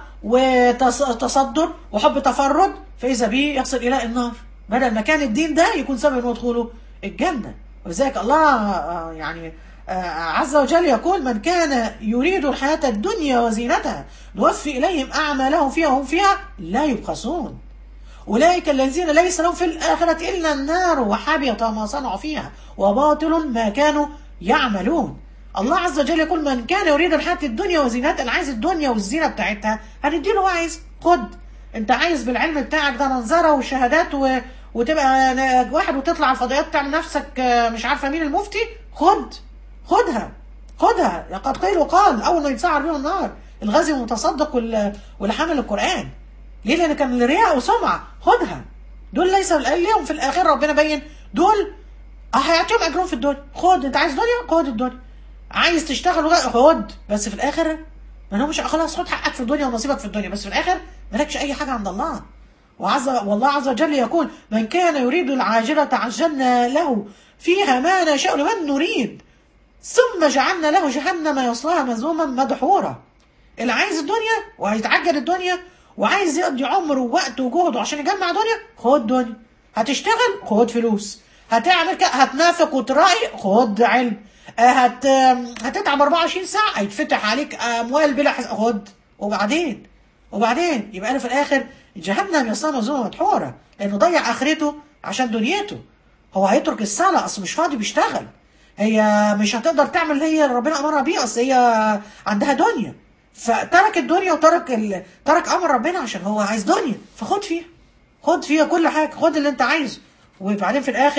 وتصدر وحب تفرد، فاذا به يصل الى النار، بدل ما كان الدين ده يكون سبب انه دخوله الجنه. ولذلك الله يعني عز وجل يقول: من كان يريد الحياة الدنيا وزينتها نوفي إليهم أعمالهم فيها وهم فيها لا يبخسون أولئك الذين ليس لهم في الآخرة إلا النار وحبط ما صنعوا فيها وباطل ما كانوا يعملون. الله عز وجل يقول: من كان يريد الحياة الدنيا وزينتها، اللي عايز الدنيا والزينة بتاعتها هنديله. هو عايز، خد انت عايز بالعلم بتاعك ده منظرة وشهادات و... وتبقى واحد وتطلع على الفضائيات تعمل نفسك مش عارفة مين المفتي، خد خدها خدها. لقد قيل وقال اول ما يتسعر بهم النار الغازي والمتصدق واللي حامل القرآن. ليه؟ لان كان الرياء وسمعة. خدها، دول ليس لهم في الاخره. ربنا بين دول هيعطيهم اجرهم في الدنيا. خد، انت عايز دنيا خد الدنيا، عايز تشتغل خد، بس في الاخر ما لهمش. خلاص خد حقك في الدنيا ونصيبك في الدنيا، بس في الاخر مالكش اي حاجه عند الله. وعز والله عز وجل يقول: من كان يريد العاجله عجلنا له فيها ما نشاء لمن نريد ثم جعلنا له جهنم يصلاها مذموما مدحورا. اللي عايز الدنيا وهيتعجل الدنيا وعايز يقضي عمره ووقته وجهده عشان يجمع دنيا، خد دنيا. هتشتغل، خد فلوس. هتعمل ك... هتنافق وترائي، خد علم. هت... هتتعب أربعة وعشرين ساعة، هيتفتح عليك اموال بلا حس... خد. وبعدين وبعدين يبقى انا في الاخر جهنم يصلاها مذموما مدحورا، لانه ضيع اخرته عشان دنيته. هو هيترك الصلاه، اصل مش فاضي بيشتغل. هي مش هتقدر تعمل اللي هي ربنا امرها بيه، اصل هي عندها دنيا، فترك الدنيا وترك ال... ترك امر ربنا عشان هو عايز دنيا. فخد فيها، خد فيها كل حاجه، خد اللي انت عايزه. وبعدين في الاخر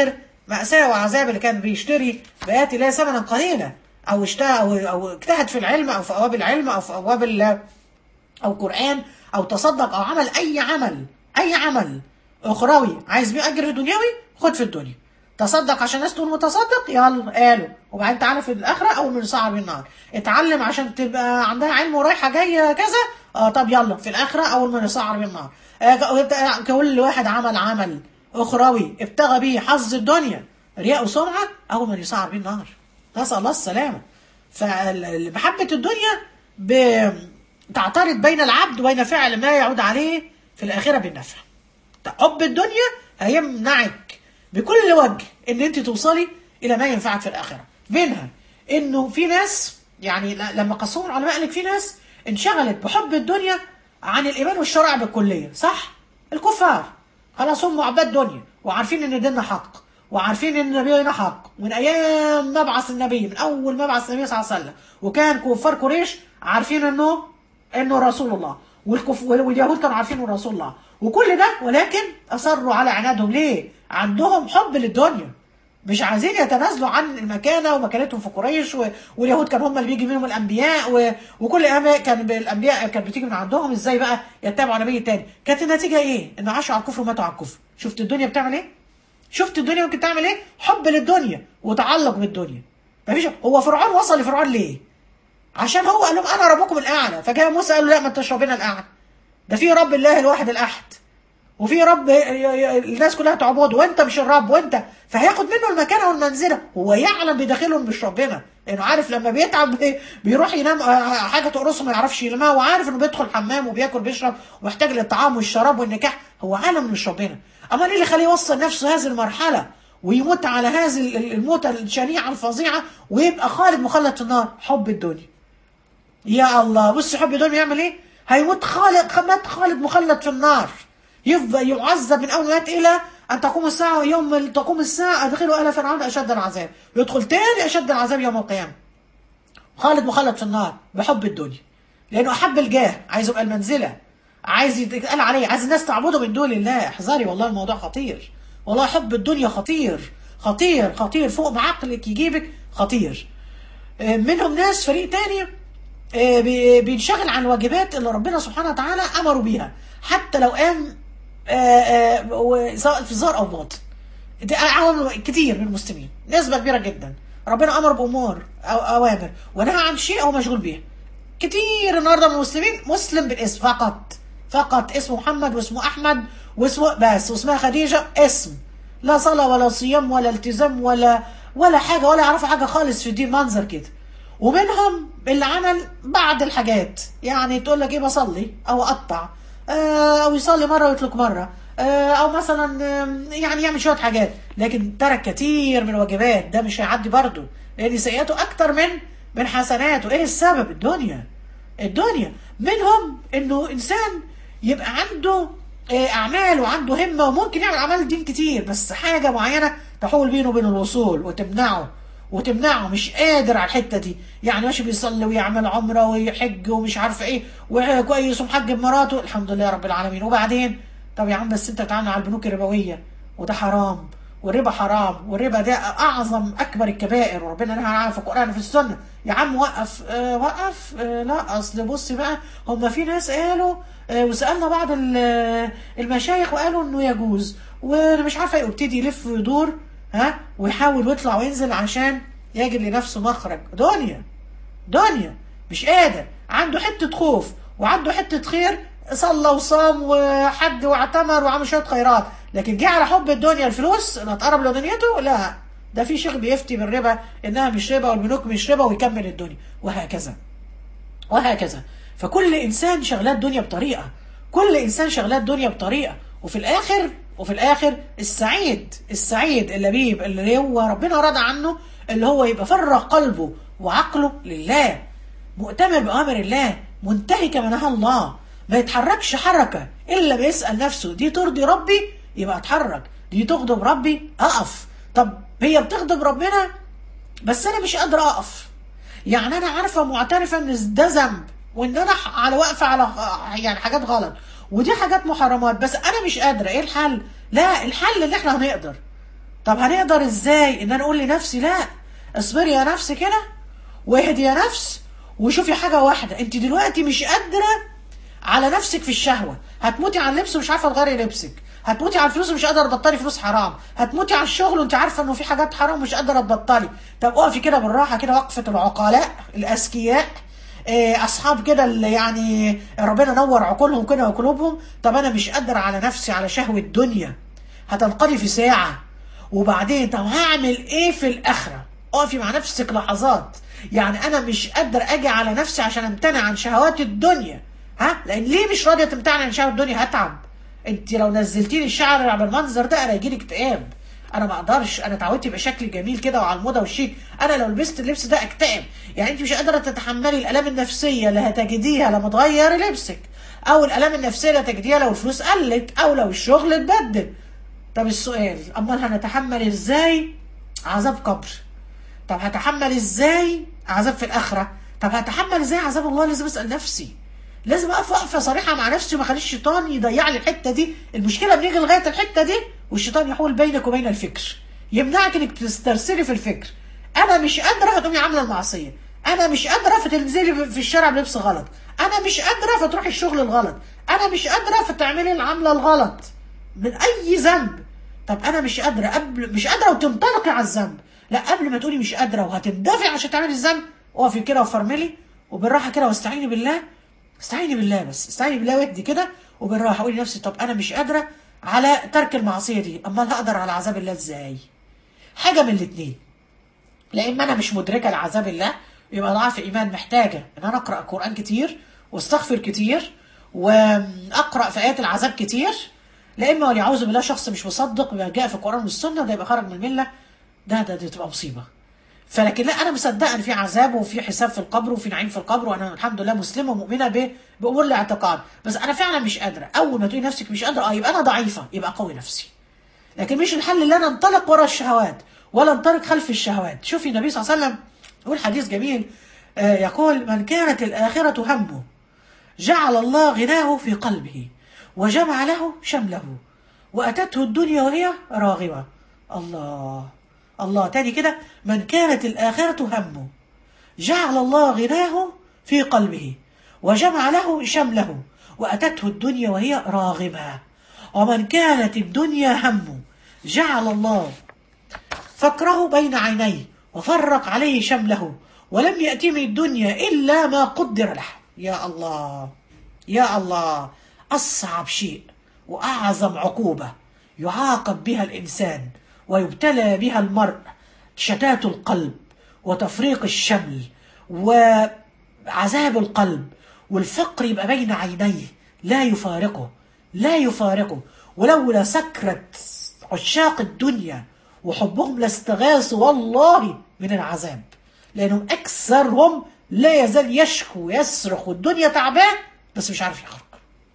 مأساة وعذاب اللي كان بيشتري بآيات الله ثمنا قليلا، او اشتهى او او اجتهد في العلم او في ابواب العلم او في ابواب ال- او قرآن او تصدق او عمل اي عمل، اي عمل اخروي عايز بيه اجر دنيوي، خد في الدنيا. تصدق عشان الناس تقول متصدق، يلا قالوا، وبعدين تعالى في الاخره اول من صعب من النار. اتعلم عشان تبقى عندها علم ورايحه جايه كذا، اه طب يلا في الاخره اول من يصعب من النار. آه كل واحد عمل عمل اخروي ابتغى به حظ الدنيا رياء وسمعه، اول من يصعب به النار. نسال الله السلامه. فمحبه الدنيا بتعترض بين العبد وبين فعل ما يعود عليه في الاخره بالنفع. حب الدنيا هيمنعك بكل وجه ان انت توصلي الى ما ينفعك في الاخره. منها انه في ناس، يعني لما قسموا العلماء قال لك في ناس انشغلت بحب الدنيا عن الايمان والشرع بالكليه، صح؟ الكفار خلاص هم عباد دنيا وعارفين ان ديننا حق وعارفين ان نبينا حق من ايام مبعث النبي، من اول مبعث النبي صلى الله عليه وسلم، وكان كفار قريش عارفين انه انه رسول الله، والكف... واليهود كانوا عارفين انه رسول الله، وكل ده ولكن اصروا على عنادهم. ليه؟ عندهم حب للدنيا، مش عايزين يتنازلوا عن المكانه ومكانتهم في قريش، و... واليهود كانوا هم اللي بيجي منهم الانبياء، و... وكل أما كان الانبياء كانت بتيجي من عندهم، ازاي بقى يتبعوا نبي تاني؟ كانت النتيجه ايه؟ ان عاشوا على الكفر وماتوا على الكفر. شفت الدنيا بتعمل ايه؟ شفت الدنيا ممكن تعمل ايه؟ حب للدنيا وتعلق بالدنيا. مفيش. هو فرعون وصل لفرعون ليه؟ عشان هو قال لهم انا ربكم الاعلى، فجاء موسى قال له لا، ما انتش ربنا الاعلى، ده في رب الله الواحد الاحد، وفي رب الناس كلها تعبده، وانت مش الرب، وانت فهياخد منه المكانه والمنزله. هو يعلم بداخله مش ربنا، لانه عارف لما بيتعب بيروح ينام حاجه تقرصه ما يعرفش يلمها، وعارف انه بيدخل حمام وبياكل بيشرب ومحتاج للطعام والشراب والنكاح. هو عالم مش ربنا. اما ايه اللي خليه يوصل نفسه هذه المرحله ويموت على هذه الموتة الشنيعه الفظيعه ويبقى خالد مخلد في النار؟ حب الدنيا. يا الله، بص حب الدنيا يعمل ايه؟ هيموت خالد، مات خالد مخلد في النار، يفضل يعذب من اول مات الى ان تقوم الساعه، يوم تقوم الساعه ادخلوا ال فرعون اشد العذاب، يدخل تاني اشد العذاب يوم القيامه. خالد مخلد في النار بحب الدنيا، لانه احب الجاه، عايز يبقى المنزله، عايز يتقال عليه، عايز الناس تعبده من دون الله. احذري والله، الموضوع خطير والله. حب الدنيا خطير خطير خطير فوق ما عقلك يجيبك، خطير. منهم ناس فريق تاني بينشغل عن الواجبات اللي ربنا سبحانه وتعالى امروا بيها، حتى لو قام سواء في ظاهر او باطن. كتير من المسلمين، نسبه كبيره جدا، ربنا امر بامور او اوامر ونهى عن شيء او مشغول بيها. كتير النهارده من المسلمين مسلم بالاسم فقط، فقط اسمه محمد واسمه احمد واسمه بس، واسمها خديجه، اسم، لا صلاه ولا صيام ولا التزام ولا ولا حاجه، ولا يعرفوا حاجه خالص في الدين، منظر كده. ومنهم اللي عمل بعض الحاجات، يعني تقول لك ايه، بصلي او اقطع او يصلي مره ويترك مره، او مثلا يعني يعمل شويه حاجات، لكن ترك كتير من الواجبات. ده مش هيعدي برضه، لان سيئاته اكتر من من حسناته. ايه السبب؟ الدنيا. الدنيا. منهم انه انسان يبقى عنده اعمال وعنده همه وممكن يعمل اعمال دين كتير، بس حاجه معينه تحول بينه وبين الوصول وتمنعه وتمنعه مش قادر على الحته دي. يعني ماشي بيصلي ويعمل عمره ويحج ومش عارفه ايه وكويس ومحجب مراته، الحمد لله رب العالمين، وبعدين طب يا عم بس انت بتتعامل على البنوك الربويه وده حرام، والربا حرام، والربا ده اعظم اكبر الكبائر، وربنا نهى عنها في القران وفي السنه. يا عم وقف آه وقف آه لا اصل بص بقى، هم في ناس قالوا آه وسالنا بعض المشايخ وقالوا انه يجوز، وانا مش عارفه، يبتدي يلف ويدور ها ويحاول ويطلع وينزل عشان يجد لنفسه مخرج. دنيا. دنيا. مش قادر، عنده حته خوف وعنده حته خير، صلى وصام وحج واعتمر وعمل شويه خيرات، لكن جه على حب الدنيا، الفلوس اللي هتقرب لدنيته، لا ده في شيخ بيفتي بالربا انها مش ربا والبنوك مش ربا ويكمل الدنيا، وهكذا وهكذا. فكل انسان شغلات دنيا بطريقه، كل انسان شغلات دنيا بطريقه، وفي الاخر وفي الاخر السعيد السعيد اللبيب اللي هو ربنا رضى عنه، اللي هو يبقى فرغ قلبه وعقله لله، مؤتمر بأمر الله، منتهي كما نهى الله، ما يتحركش حركة إلا بيسأل نفسه دي ترضي ربي يبقى اتحرك، دي تغضب ربي أقف. طب هي بتغضب ربنا بس أنا مش قادرة أقف، يعني أنا عارفة معترفة إن ده ذنب وإن أنا على واقفة على يعني حاجات غلط ودي حاجات محرمات، بس أنا مش قادرة. إيه الحل؟ لا، الحل اللي إحنا هنقدر طب هنقدر ازاي ان انا اقول لنفسي لا، اصبري يا نفس كده، واهدي يا نفس، وشوفي حاجه واحده، انت دلوقتي مش قادره على نفسك في الشهوه، هتموتي على اللبس ومش عارفه تغيري لبسك، هتموتي على الفلوس ومش قادره تبطلي فلوس حرام، هتموتي على الشغل وانت عارفه انه في حاجات حرام ومش قادره تبطلي. طب اقفي كده بالراحه كده، وقفه العقلاء الاذكياء، إيه، اصحاب كده اللي يعني ربنا نور عقولهم كده وقلوبهم. طب انا مش قادره على نفسي على شهوه الدنيا، هتنقضي في ساعه، وبعدين طب هعمل ايه في الاخره؟ اقفي مع نفسك لحظات. يعني انا مش قادر اجي على نفسي عشان امتنع عن شهوات الدنيا، ها، لان ليه مش راضيه تمتنع عن شهوات الدنيا؟ هتعب. انت لو نزلتيلي الشعر بالمنظر ده انا هيجيلي اكتئاب، انا ما اقدرش، انا اتعودت يبقى شكلي جميل كده وعلى الموضه والشيك، انا لو لبست اللبس ده اكتئب. يعني انت مش قادره تتحملي الالام النفسيه اللي هتجديها لما تغيري لبسك، او الالام النفسيه اللي هتجديها لو الفلوس قلت، او لو الشغل اتبدل. طب السؤال، امال هنتحمل ازاي عذاب قبر؟ طب هتحمل ازاي عذاب في الاخره؟ طب هتحمل ازاي عذاب الله؟ لازم اسال نفسي، لازم اقف وقفه صريحه مع نفسي، وما اخليش الشيطان يضيع لي الحته دي. المشكله بنيجي لغايه الحته دي والشيطان يحول بينك وبين الفكر، يمنعك انك تسترسلي في الفكر. انا مش قادره فتقومي عامله المعصيه، انا مش قادره فتنزلي في الشارع بلبس غلط، انا مش قادره فتروحي الشغل الغلط، انا مش قادره فتعملي العمله الغلط من اي ذنب. طب انا مش قادره، قبل مش قادره وتنطلقي على الذنب، لا قبل ما تقولي مش قادره وهتندفعي عشان تعملي الذنب، اقفي كده وفرملي وبالراحه كده واستعيني بالله. استعيني بالله بس، استعيني بالله واهدي كده وبالراحه، قولي لنفسي طب انا مش قادره على ترك المعصيه دي، امال هقدر على عذاب الله ازاي؟ حاجه من الاثنين، لا اما انا مش مدركه لعذاب الله يبقى ضعف ايمان، محتاجه ان انا اقرا قران كتير واستغفر كتير واقرا في ايات العذاب كتير، لا اما والعياذ بالله شخص مش مصدق بما جاء في القران والسنه، ده يبقى خرج من المله، ده ده دي تبقى مصيبه. فلكن لا، انا مصدقه ان في عذاب وفي حساب في القبر وفي نعيم في القبر، وانا الحمد لله مسلمه ومؤمنه ب بامور الاعتقاد، بس انا فعلا مش قادره. اول ما تقولي نفسك مش قادره، اه يبقى انا ضعيفه، يبقى قوي نفسي. لكن مش الحل اللي انا انطلق ورا الشهوات ولا انطلق خلف الشهوات. شوفي النبي صلى الله عليه وسلم يقول حديث جميل، آه يقول من كانت الاخره همه جعل الله غناه في قلبه وجمع له شمله واتته الدنيا وهي راغبه. الله الله، تاني كده، من كانت الآخرة همه جعل الله غناه في قلبه وجمع له شمله وأتته الدنيا وهي راغبة. ومن كانت الدنيا همه جعل الله فقره بين عينيه وفرق عليه شمله ولم يأتي من الدنيا إلا ما قدر له. يا الله يا الله، أصعب شيء وأعظم عقوبة يعاقب بها الإنسان ويبتلى بها المرء شتات القلب وتفريق الشمل وعذاب القلب، والفقر يبقى بين عينيه لا يفارقه لا يفارقه. ولولا سكرة عشاق الدنيا وحبهم لاستغاثوا والله من العذاب، لأنهم أكثرهم لا يزال يشكو ويصرخ والدنيا تعبان بس مش عارف يخرج.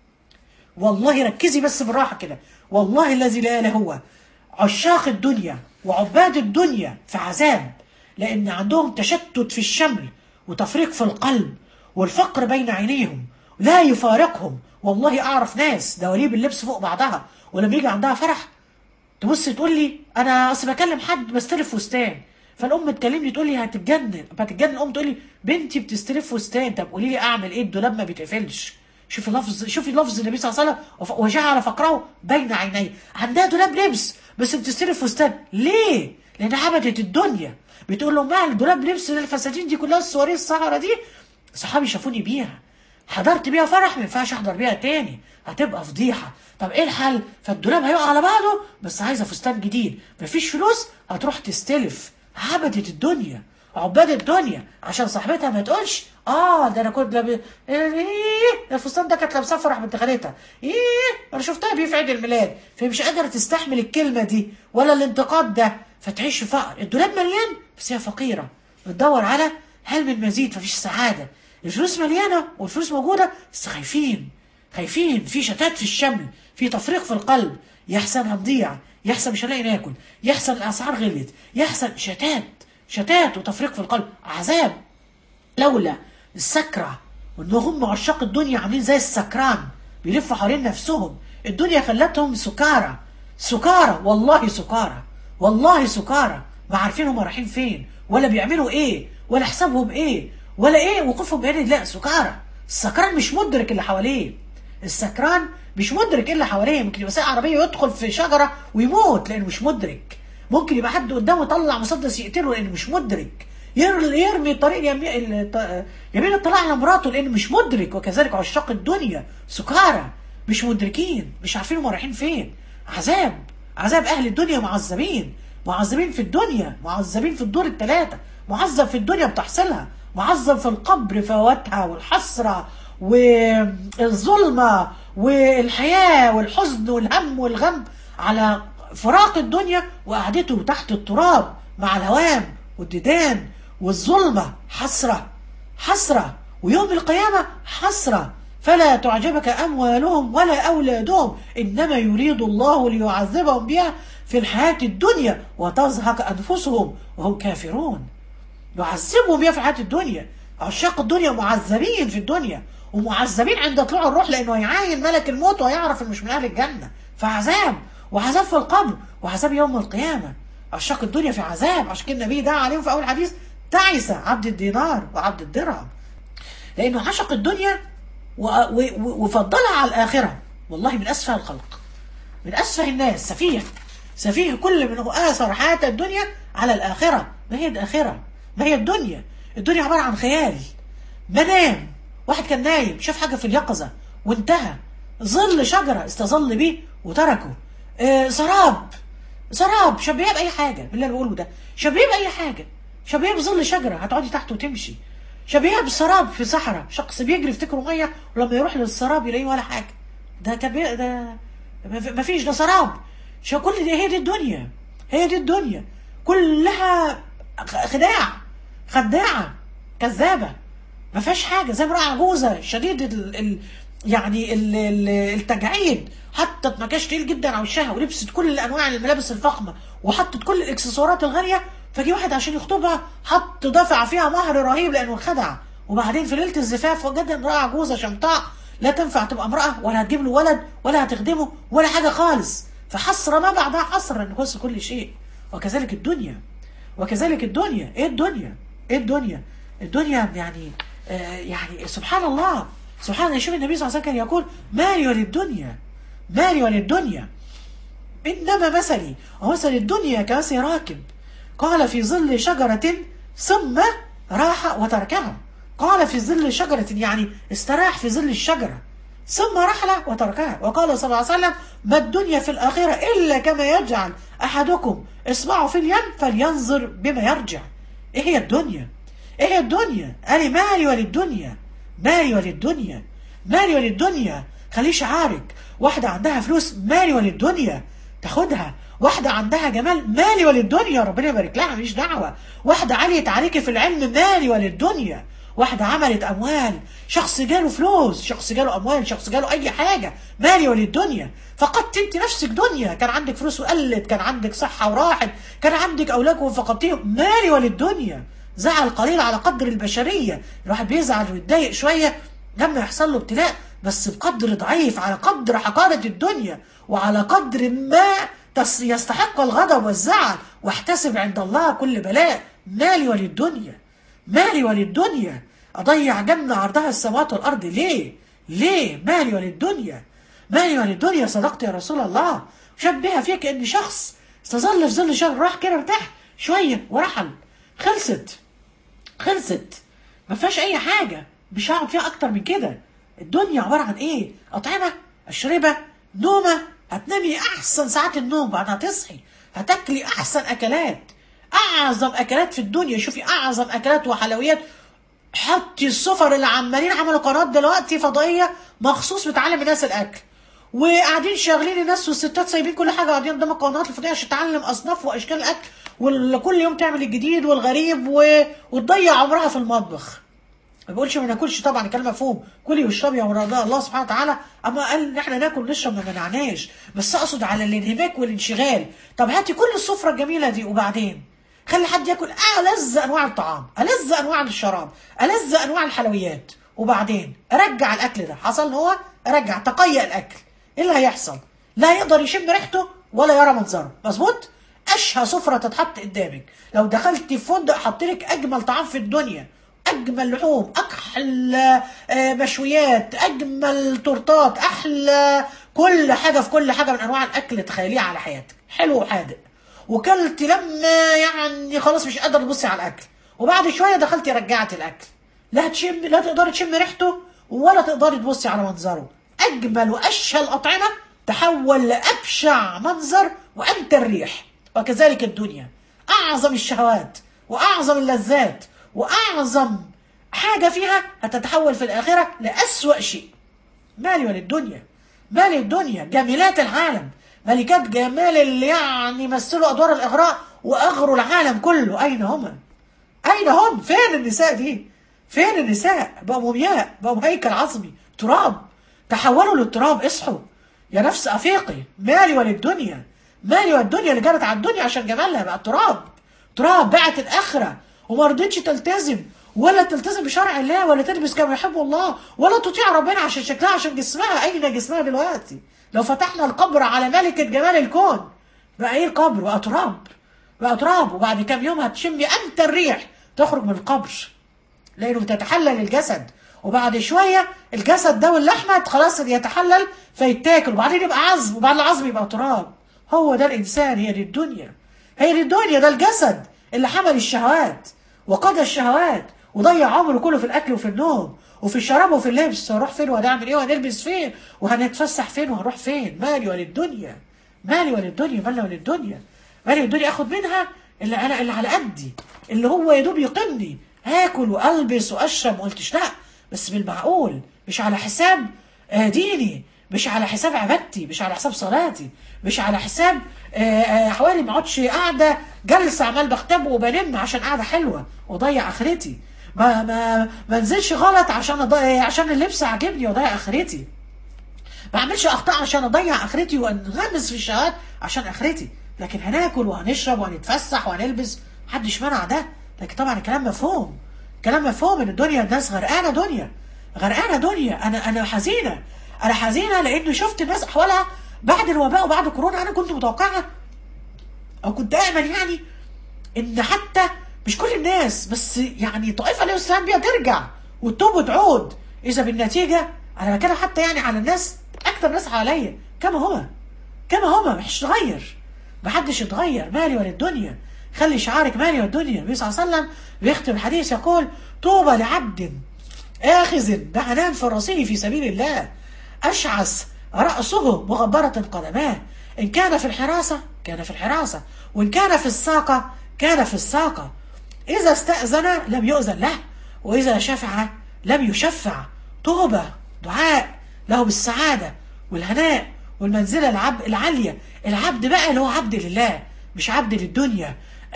والله ركزي بس بالراحة كده، والله الذي لا إله هو عشاق الدنيا وعباد الدنيا في عذاب، لأن عندهم تشتت في الشمل وتفريق في القلب والفقر بين عينيهم لا يفارقهم. والله أعرف ناس دواليب اللبس فوق بعضها، ولما يجي عندها فرح تبص تقول لي أنا أصل بكلم حد بستلف فستان، فالأم تكلمني تقول لي هتتجنن هتتجنن، الأم تقول لي بنتي بتستلف فستان، طب قولي لي أعمل إيه؟ الدولاب ما بيتقفلش. شوفي لفظ شوفي لفظ النبي صلى الله عليه وسلم، وجعل فقره بين عينيه. عندها دولاب لبس بس بتستلف فستان، ليه؟ لان عبدت الدنيا. بتقول له مال دولاب لبس الفساتين دي كلها الصواريخ الصحراء دي، صحابي شافوني بيها، حضرت بيها فرح ما ينفعش احضر بيها تاني، هتبقى فضيحه. طب ايه الحل؟ فالدولاب هيقع على بعضه بس عايزه فستان جديد، مفيش فلوس هتروح تستلف. عبدت الدنيا عباد الدنيا عشان صاحبتها ما تقولش اه ده انا كنت لابس ايه الفستان ده كانت لابساه فرح بنت خالتها، ايه انا شفتها بيه في عيد الميلاد، فهي مش قادره تستحمل الكلمه دي ولا الانتقاد ده، فتعيش في فقر. الدولاب مليان بس هي فقيره، بتدور على هل من مزيد، مفيش سعاده. الفلوس مليانه والفلوس موجوده بس خايفين خايفين، في شتات في الشمل، في تفريق في القلب، يحسن هنضيع، يحسن مش هنلاقي ناكل، يحسن الاسعار غليت، يحسن شتات شتات وتفريق في القلب، عذاب. لولا السكرة وان هم عشاق الدنيا عاملين زي السكران بيلفوا حوالين نفسهم، الدنيا خلتهم سكارى سكارى والله سكارى والله سكارى، ما عارفين هم رايحين فين ولا بيعملوا ايه ولا حسابهم ايه ولا ايه وقوفهم بين الله. سكارى، السكران مش مدرك اللي حواليه، السكران مش مدرك ايه اللي حواليه. ممكن يبقى سايق عربيه يدخل في شجره ويموت لانه مش مدرك. ممكن يبقى حد قدامه يطلع مسدس يقتله لانه مش مدرك. يرمي طريق يمين الطلاق على مراته لانه مش مدرك. وكذلك عشاق الدنيا سكارى، مش مدركين، مش عارفين هم رايحين فين. عذاب، عذاب اهل الدنيا، معذبين، معذبين في الدنيا، معذبين في الدور الثلاثه، معذب في الدنيا بتحصيلها، معذب في القبر فواتها والحسره والظلمه والحياه والحزن والهم والغم على فراق الدنيا وقعدته تحت التراب مع الهوام والديدان والظلمة. حسرة، حسرة، ويوم القيامة حسرة. فلا تعجبك أموالهم ولا أولادهم إنما يريد الله ليعذبهم بها في الحياة الدنيا وتزهق أنفسهم وهم كافرون. يعذبهم بها في الحياة الدنيا. عشاق الدنيا معذبين في الدنيا ومعذبين عند طلوع الروح، لأنه هيعاين ملك الموت ويعرف إنه مش من أهل الجنة، فعذاب، وعذاب في القبر، وعذاب يوم القيامة. عشاق الدنيا في عذاب. عشان كده النبي دعا عليهم في أول حديث: تعس عبد الدينار وعبد الدرهم، لأنه عشق الدنيا وفضلها على الآخرة. والله من أسفه الخلق، من أسفه الناس، سفيه، سفيه كل من آثر حياة الدنيا على الآخرة. ما هي الآخرة؟ ما هي الدنيا؟ الدنيا عبارة عن خيال، منام. واحد كان نايم شاف حاجة في اليقظة وانتهى. ظل شجرة استظل بيه وتركه. آه سراب، سراب، شبيه بأي حاجة باللي أنا بقوله ده، شبيه بأي حاجة، شبيه بظل شجرة هتقعدي تحته وتمشي، شبيه بسراب في صحراء، شخص بيجري يفتكره مية ولما يروح للسراب يلاقيه ولا حاجة. ده كبير، ده ما فيش، ده سراب. شو كل دي؟ هي دي الدنيا، هي دي الدنيا كلها خداع، خداعة، كذابة، ما فيهاش حاجة. زي امرأة عجوزة شديد ال ال يعني ال ال التجعيد، حطت مكياج تقيل جدا على وشها ولبست كل انواع الملابس الفخمه وحطت كل الاكسسوارات الغاليه، فجي واحد عشان يخطبها حط دفع فيها مهر رهيب لانه انخدع. وبعدين في ليله الزفاف وجد امراه عجوزه شمطاء لا تنفع تبقى امراه ولا هتجيب له ولد ولا هتخدمه ولا حاجه خالص. فحسره ما بعدها حسره ان خلص كل شيء. وكذلك الدنيا، وكذلك الدنيا. ايه الدنيا؟ ايه الدنيا؟ الدنيا يعني آه يعني سبحان الله، سبحان الله. شوف النبي صلى الله عليه وسلم كان يقول: مالي وللدنيا، مالي وللدنيا، إنما مثلي ومثل الدنيا كمثل راكب قال في ظل شجرة ثم راح وتركها. قال في ظل شجرة يعني استراح في ظل الشجرة، ثم رحل وتركها. وقال صلى الله عليه وسلم: ما الدنيا في الآخرة إلا كما يجعل أحدكم إصبعه في اليم فلينظر بما يرجع. إيه هي الدنيا؟ إيه هي الدنيا؟ قال: مالي وللدنيا، مالي وللدنيا، مالي وللدنيا. خليه شعارك. واحدة عندها فلوس، مالي وللدنيا، تاخدها. واحدة عندها جمال، مالي وللدنيا، ربنا يبارك لها، ماليش دعوة. واحدة عليت عليك في العلم، مالي وللدنيا. واحدة عملت أموال، شخص جاله فلوس، شخص جاله أموال، شخص جاله أي حاجة، مالي وللدنيا. فقدت انت نفسك دنيا، كان عندك فلوس وقلت، كان عندك صحة وراحت، كان عندك أولاد وفقدتيهم، مالي وللدنيا. زعل قليل على قدر البشرية. الواحد بيزعل ويتضايق شوية لما يحصل له ابتلاء، بس بقدر ضعيف، على قدر حقارة الدنيا وعلى قدر ما يستحق الغضب والزعل. واحتسب عند الله كل بلاء. مالي وللدنيا، مالي وللدنيا. أضيع جنة عرضها السماوات والأرض ليه؟ ليه؟ مالي وللدنيا، مالي وللدنيا. صدقت يا رسول الله. شبهها فيك إن شخص استظل في ظل شجر، راح كده ارتاح شوية ورحل، خلصت، خلصت، ما فيهاش أي حاجة، مش هقعد فيها أكتر من كده. الدنيا عبارة عن إيه؟ أطعمة، أشربة، نومة. هتنامي أحسن ساعات النوم، بعدها تصحي هتاكلي أحسن أكلات، أعظم أكلات في الدنيا. شوفي أعظم أكلات وحلويات. حطي السفر اللي عمالين عملوا قنوات دلوقتي فضائية مخصوص بتعلم الناس الأكل، وقاعدين شاغلين الناس والستات سايبين كل حاجة قاعدين قدام القنوات الفضائية عشان تتعلم أصناف وأشكال الأكل، وكل يوم تعمل الجديد والغريب و... وتضيع عمرها في المطبخ. ما بقولش ما ناكلش طبعا، الكلام مفهوم، كلي واشربي يا مراد الله سبحانه وتعالى، اما قال ان احنا ناكل ونشرب ما منعناش، بس اقصد على الانهماك والانشغال. طب هاتي كل السفره الجميله دي وبعدين خلي حد ياكل ألذ انواع الطعام، ألذ انواع الشراب، ألذ انواع الحلويات، وبعدين ارجع الاكل ده. حصل هو ارجع تقيأ الاكل، ايه اللي هيحصل؟ لا يقدر يشم ريحته ولا يرى منظره. مظبوط؟ اشهى سفره تتحط قدامك. لو دخلت في فندق حط لك اجمل طعام في الدنيا، اجمل لحوم، احلى آه، مشويات، اجمل تورتات، احلى كل حاجه في كل حاجه من انواع الاكل تخيليها على حياتك، حلو وحادق. وكلت لما يعني خلاص مش قادره تبصي على الاكل، وبعد شويه دخلتي رجعتي الاكل، لا تشم، لا تقدري تشم ريحته ولا تقدري تبصي على منظره. اجمل واشهى الاطعمه تحول لابشع منظر وانت الريح. وكذلك الدنيا، اعظم الشهوات واعظم اللذات واعظم حاجه فيها هتتحول في الاخره لاسوأ شيء. مالي وللدنيا، مالي الدنيا، جميلات العالم، ملكات جمال اللي يعني مثلوا ادوار الاغراء واغروا العالم كله، اين هما؟ اين هم؟ فين النساء دي؟ فين النساء؟ بقوا مومياء، بقوا هيكل عظمي، تراب، تحولوا للتراب. اصحوا يا نفس افيقي، مالي وللدنيا، مالي والدنيا اللي جرت على الدنيا عشان جمالها بقى تراب، تراب باعت الاخره وما رضتش تلتزم ولا تلتزم بشرع الله ولا تلبس كما يحب الله ولا تطيع ربنا عشان شكلها عشان جسمها. اين جسمها دلوقتي؟ لو فتحنا القبر على ملكة جمال الكون بقى ايه القبر؟ بقى تراب، بقى تراب. وبعد كام يوم هتشمي انت الريح تخرج من القبر لانه بتتحلل الجسد، وبعد شويه الجسد ده واللحمه خلاص يتحلل فيتاكل، وبعدين يبقى عظم، وبعد العظم يبقى تراب. هو ده الانسان، هي دي الدنيا، هي دي الدنيا. ده الجسد اللي حمل الشهوات وقضى الشهوات وضيع عمره كله في الاكل وفي النوم وفي الشراب وفي اللبس. هنروح فين وهنعمل ايه وهنلبس فين وهنتفسح فين وهنروح فين؟ مالي وللدنيا، مالي وللدنيا، مالي وللدنيا، مالي وللدنيا. اخد منها اللي انا اللي على قدي، اللي هو يا دوب يقيمني، هاكل والبس واشرب. ما قلتش لا، بس بالمعقول، مش على حساب ديني، مش على حساب عبادتي، مش على حساب صلاتي، مش على حساب احوالي. ما اقعدش قاعده جلسه عمال بختب وبلم عشان قاعده حلوه واضيع اخرتي. ما ما ما انزلش غلط عشان أضيع، عشان اللبس عاجبني واضيع اخرتي. ما اعملش اخطاء عشان اضيع اخرتي وانغمس في الشهوات عشان اخرتي. لكن هناكل وهنشرب وهنتفسح وهنلبس، محدش منع ده. لكن طبعا الكلام مفهوم، كلام مفهوم ان الدنيا الناس غرقانه دنيا، غرقانه دنيا. انا انا حزينه، انا حزينه لانه شفت الناس احوالها بعد الوباء وبعد كورونا. انا كنت متوقعه او كنت امل يعني ان حتى مش كل الناس بس يعني طائفه لا يستهان بيها ترجع وتتوب وتعود. اذا بالنتيجه انا بتكلم حتى يعني على الناس، اكتر ناس عليا كما هو كما هو، مش اتغير، محدش اتغير. مالي وللدنيا، خلي شعارك مالي والدنيا. النبي صلى الله عليه وسلم بيختم الحديث يقول: طوبى لعبد آخذ بعنان فرسه في سبيل الله أشعث رأسه مغبرة قدماه، إن كان في الحراسة كان في الحراسة، وإن كان في الساقة كان في الساقة. إذا استأذن لم يؤذن له، وإذا شفع لم يشفع. طوبى دعاء له بالسعادة والهناء والمنزلة العب العالية. العبد بقى اللي هو عبد لله مش عبد للدنيا،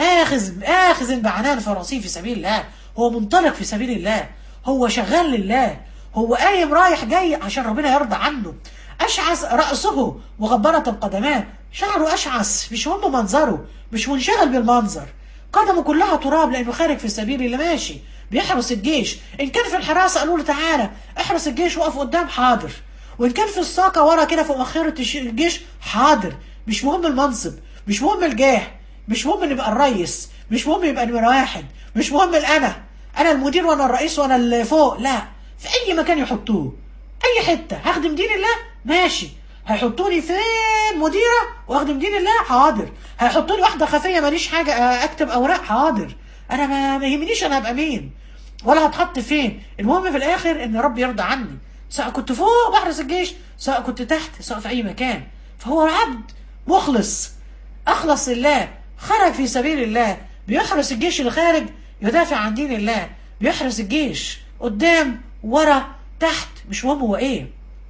آخذ آخذ بعنان فرسه في سبيل الله. هو منطلق في سبيل الله، هو شغال لله، هو قايم رايح جاي عشان ربنا يرضى عنه. أشعث رأسه مغبرة قدماه، شعره أشعث، مش هم منظره، مش منشغل بالمنظر. قدمه كلها تراب لأنه خارج في سبيل الله، ماشي بيحرس الجيش. إن كان في الحراسة قالوا له تعالى احرس الجيش، وقف قدام، حاضر. وإن كان في الساقة ورا كده في مؤخرة الجيش، حاضر. مش مهم المنصب، مش مهم الجاه، مش مهم نبقى الرئيس، مش مهم يبقى نمرة واحد، مش مهم الأنا أنا المدير وأنا الرئيس وأنا اللي فوق. لا، في أي مكان يحطوه، أي حتة هخدم دين الله ماشي. هيحطوني فين مديرة واخدم دين الله، حاضر. هيحطوني واحدة خفية ماليش حاجة أكتب أوراق، حاضر. أنا ما, ما يهمنيش أنا هبقى مين ولا هتحط فين. المهم في الآخر إن رب يرضى عني، سواء كنت فوق بحرس الجيش، سواء كنت تحت، سواء في أي مكان. فهو عبد مخلص، أخلص لله، خرج في سبيل الله، بيحرس الجيش اللي خارج يدافع عن دين الله، بيحرس الجيش قدام ورا تحت، مش مهم هو ايه،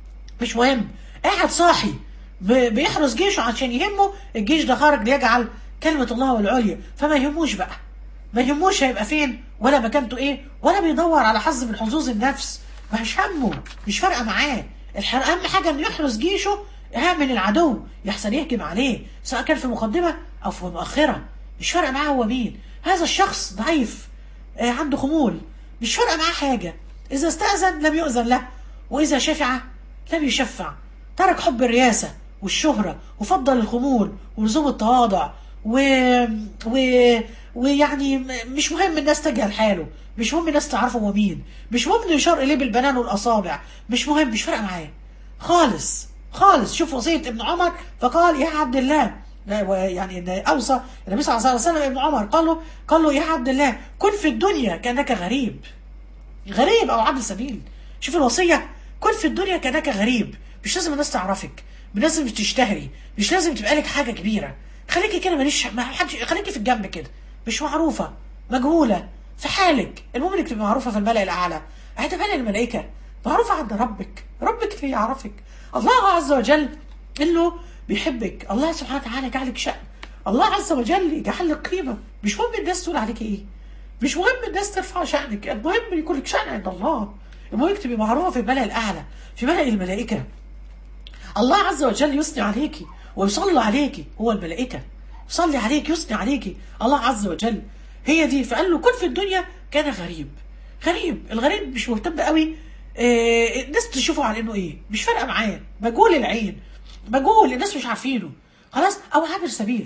مش مهم. قاعد صاحي بيحرس جيشه عشان يهمه الجيش ده خارج ليجعل كلمة الله والعليا. فما يهموش بقى، ما يهموش هيبقى فين ولا مكانته ايه، ولا بيدور على حظ من حظوظ النفس، مش همه، مش فارقة معاه. اهم حاجة انه يحرس جيشه من العدو يحسن يهجم عليه، سواء كان في مقدمة او في مؤخرة، مش فارقة معاه هو مين. هذا الشخص ضعيف، آه عنده خمول، مش فارقة معاه حاجة. إذا استأذن لم يؤذن له، وإذا شفع لم يشفع. ترك حب الرياسة والشهرة وفضل الخمول ولزوم التواضع و... و... ويعني مش مهم الناس تجهل حاله، مش مهم الناس تعرفه هو مين، مش مهم انه يشار اليه بالبنان والاصابع، مش مهم، مش فارقه معاه خالص خالص. شوف وصيه ابن عمر، فقال يا عبد الله، يعني ان اوصى النبي صلى الله عليه وسلم ابن عمر، قال له قال له يا عبد الله كن في الدنيا كانك غريب، غريب او عبد سبيل. شوف الوصيه، كن في الدنيا كانك غريب، مش لازم الناس تعرفك، مش لازم تشتهري، مش لازم تبقى لك حاجه كبيره، خليكي كده ماليش ما حدش، خليكي في الجنب كده، مش معروفه، مجهوله في حالك، المهم انك تبقى معروفه في الملأ الاعلى، عند ملأ الملائكه، معروفه عند ربك، ربك اللي يعرفك، الله عز وجل انه بيحبك، الله سبحانه وتعالى جعلك شأن، الله عز وجل يجعل لك قيمه، مش مهم الناس تقول عليك ايه، مش مهم الناس ترفع شأنك، المهم يكون لك شأن عند الله، المهم تبقي معروفه في الملأ الاعلى، في ملأ الملائكه، الله عز وجل يثني عليكي ويصلي عليكي، هو الملائكه يصلي عليك يثني عليكي الله عز وجل، هي دي. فقال له كن في الدنيا كان غريب، غريب، الغريب مش مهتم قوي آه الناس تشوفه على انه ايه، مش فارقه معاه، مجهول العين، مجهول الناس مش عارفينه خلاص، او عابر سبيل،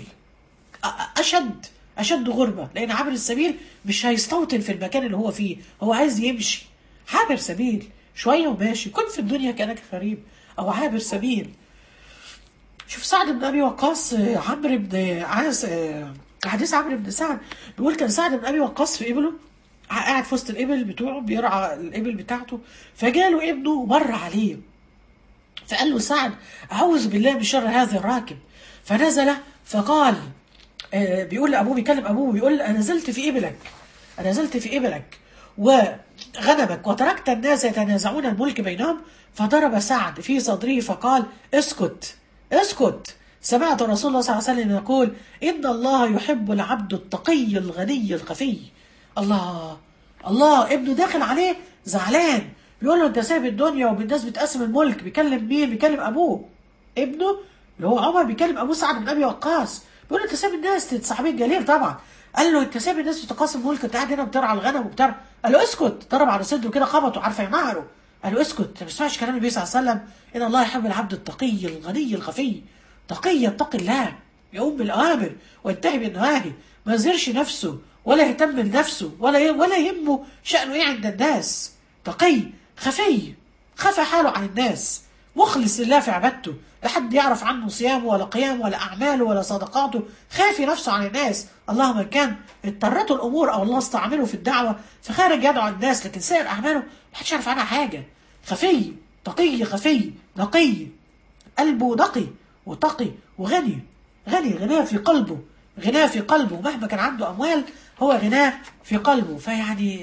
اشد اشد غربه، لان عابر السبيل مش هيستوطن في المكان اللي هو فيه، هو عايز يمشي، عابر سبيل شويه وماشي، كن في الدنيا كانك غريب او عابر سبيل. شوف سعد بن ابي وقاص، عمرو بن عاص، حديث عمرو بن سعد بيقول كان سعد بن ابي وقاص في ابله، قاعد في وسط الابل بتوعه بيرعى الابل بتاعته، فجاله ابنه ومر عليه، فقال له سعد اعوذ بالله من شر هذا الراكب، فنزل فقال آه بيقول لابوه، بيكلم ابوه بيقول انا نزلت في ابلك، انا نزلت في ابلك وغنمك وتركت الناس يتنازعون الملك بينهم، فضرب سعد في صدره فقال اسكت اسكت، سمعت رسول الله صلى الله عليه وسلم يقول ان الله يحب العبد التقي الغني الخفي. الله الله، ابنه داخل عليه زعلان، بيقول له انت سايب الدنيا وبالناس بتقسم الملك، بيكلم مين؟ بيكلم ابوه، ابنه اللي هو عمر بيكلم ابوه سعد بن ابي وقاص، بيقول له انت سايب الناس، صحابي الجليل طبعا، قال له انت سايب الناس بتقاسم الملك، انت قاعد هنا بترعى الغنم وبتاع، قال له اسكت، ضرب على صدره كده خبطه، عارفه ينهره، قال له اسكت، انت ما بتسمعش كلام النبي صلى الله عليه وسلم ان الله يحب العبد التقي الغني الخفي، تقي يتقي الله، يقوم بالاوامر وينتهي بالنواهي، ما يظهرش نفسه ولا يهتم بنفسه ولا ولا يهمه شأنه ايه عند الناس، تقي خفي، خفى حاله عن الناس، مخلص لله في عبادته، لا حد يعرف عنه صيامه ولا قيامه ولا اعماله ولا صدقاته، خافي نفسه عن الناس، اللهم كان اضطرته الامور او الله استعمله في الدعوه فخارج يدعو الناس، لكن سائر اعماله محدش يعرف عنها حاجه، خفي تقي خفي نقي، قلبه نقي وتقي وغني، غني غناه في قلبه، غناه في قلبه، مهما كان عنده اموال هو غناه في قلبه. فيعني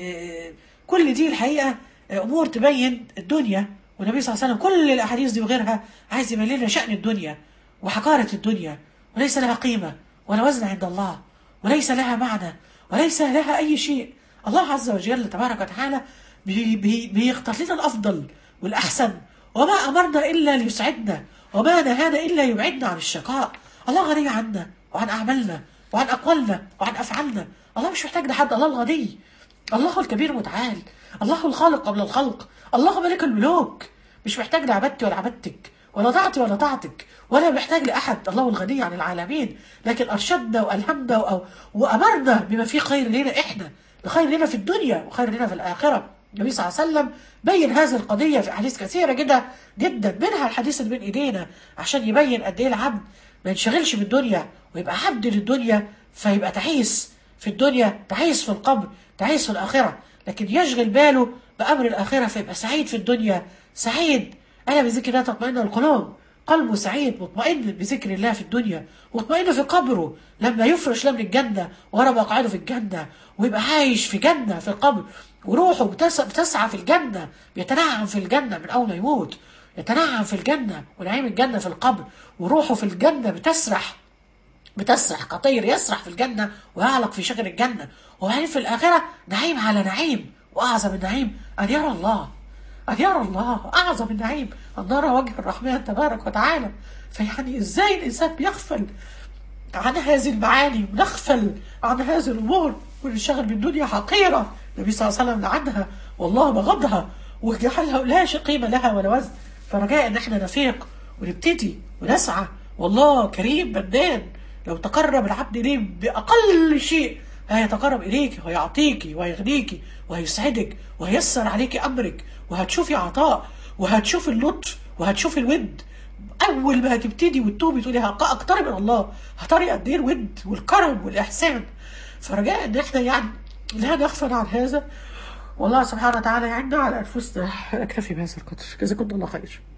كل دي الحقيقه امور تبين الدنيا، والنبي صلى الله عليه وسلم كل الاحاديث دي وغيرها عايز يبين لنا شأن الدنيا وحقارة الدنيا، وليس لها قيمه ولا وزن عند الله، وليس لها معنى وليس لها اي شيء. الله عز وجل تبارك وتعالى بي بي بيختار لنا الافضل والاحسن، وما امرنا الا ليسعدنا وما نهانا الا يبعدنا عن الشقاء. الله غني عنا وعن اعمالنا وعن اقوالنا وعن افعالنا، الله مش محتاج لحد، الله الغني، الله الكبير المتعال، الله الخالق قبل الخلق، الله ملك الملوك، مش محتاج لعبادتي ولا عبادتك ولا طاعتي ولا طاعتك ولا محتاج لاحد، الله الغني عن العالمين، لكن ارشدنا والهمنا وامرنا بما فيه خير لنا احنا، لخير لنا في الدنيا وخير لنا في الاخره. النبي صلى الله عليه وسلم بين هذه القضيه في احاديث كثيره جدا جدا، منها الحديث اللي بين ايدينا، عشان يبين قد ايه العبد ما ينشغلش بالدنيا ويبقى عبد للدنيا، فيبقى تعيس في الدنيا، تعيس في القبر، تعيس في الاخره، لكن يشغل باله بامر الاخره فيبقى سعيد في الدنيا، سعيد. انا بذكر الله تطمئن القلوب، قلبه سعيد مطمئن بذكر الله في الدنيا، مطمئن في قبره لما يفرش له من الجنه وغير مقعده في الجنه، ويبقى عايش في جنه في القبر، وروحه بتسعى في الجنه، بيتنعم في الجنه من اول ما يموت، يتنعم في الجنه ونعيم الجنه في القبر، وروحه في الجنه بتسرح بتسرح كطير يسرح في الجنه ويعلق في شجر الجنه، وبعدين في الاخره نعيم على نعيم، واعظم النعيم ان يرى الله، أن يرى الله، أعظم النعيم أن نرى وجه الرحمن تبارك وتعالى. فيعني إزاي الإنسان بيغفل عن هذه المعاني، ونغفل عن هذه الأمور وننشغل بالدنيا حقيرة النبي صلى الله عليه وسلم لعنها والله بغضها وجعلها لا قيمة لها ولا وزن. فرجاء إن احنا نفيق ونبتدي ونسعى، والله كريم منان لو تقرب العبد إليه بأقل شيء هيتقرب إليك وهيعطيك وهيغنيك وهيسعدك وهيسر عليك أمرك، وهتشوفي عطاء وهتشوفي اللطف وهتشوفي الود. أول ما هتبتدي وتتوبي تقولي أقترب من الله، هتري قد إيه الود والكرم والإحسان. فرجاء إن إحنا يعني لا نغفل عن هذا، والله سبحانه وتعالى يعيننا على أنفسنا. أكتفي بهذا القدر، جزاكم الله خير.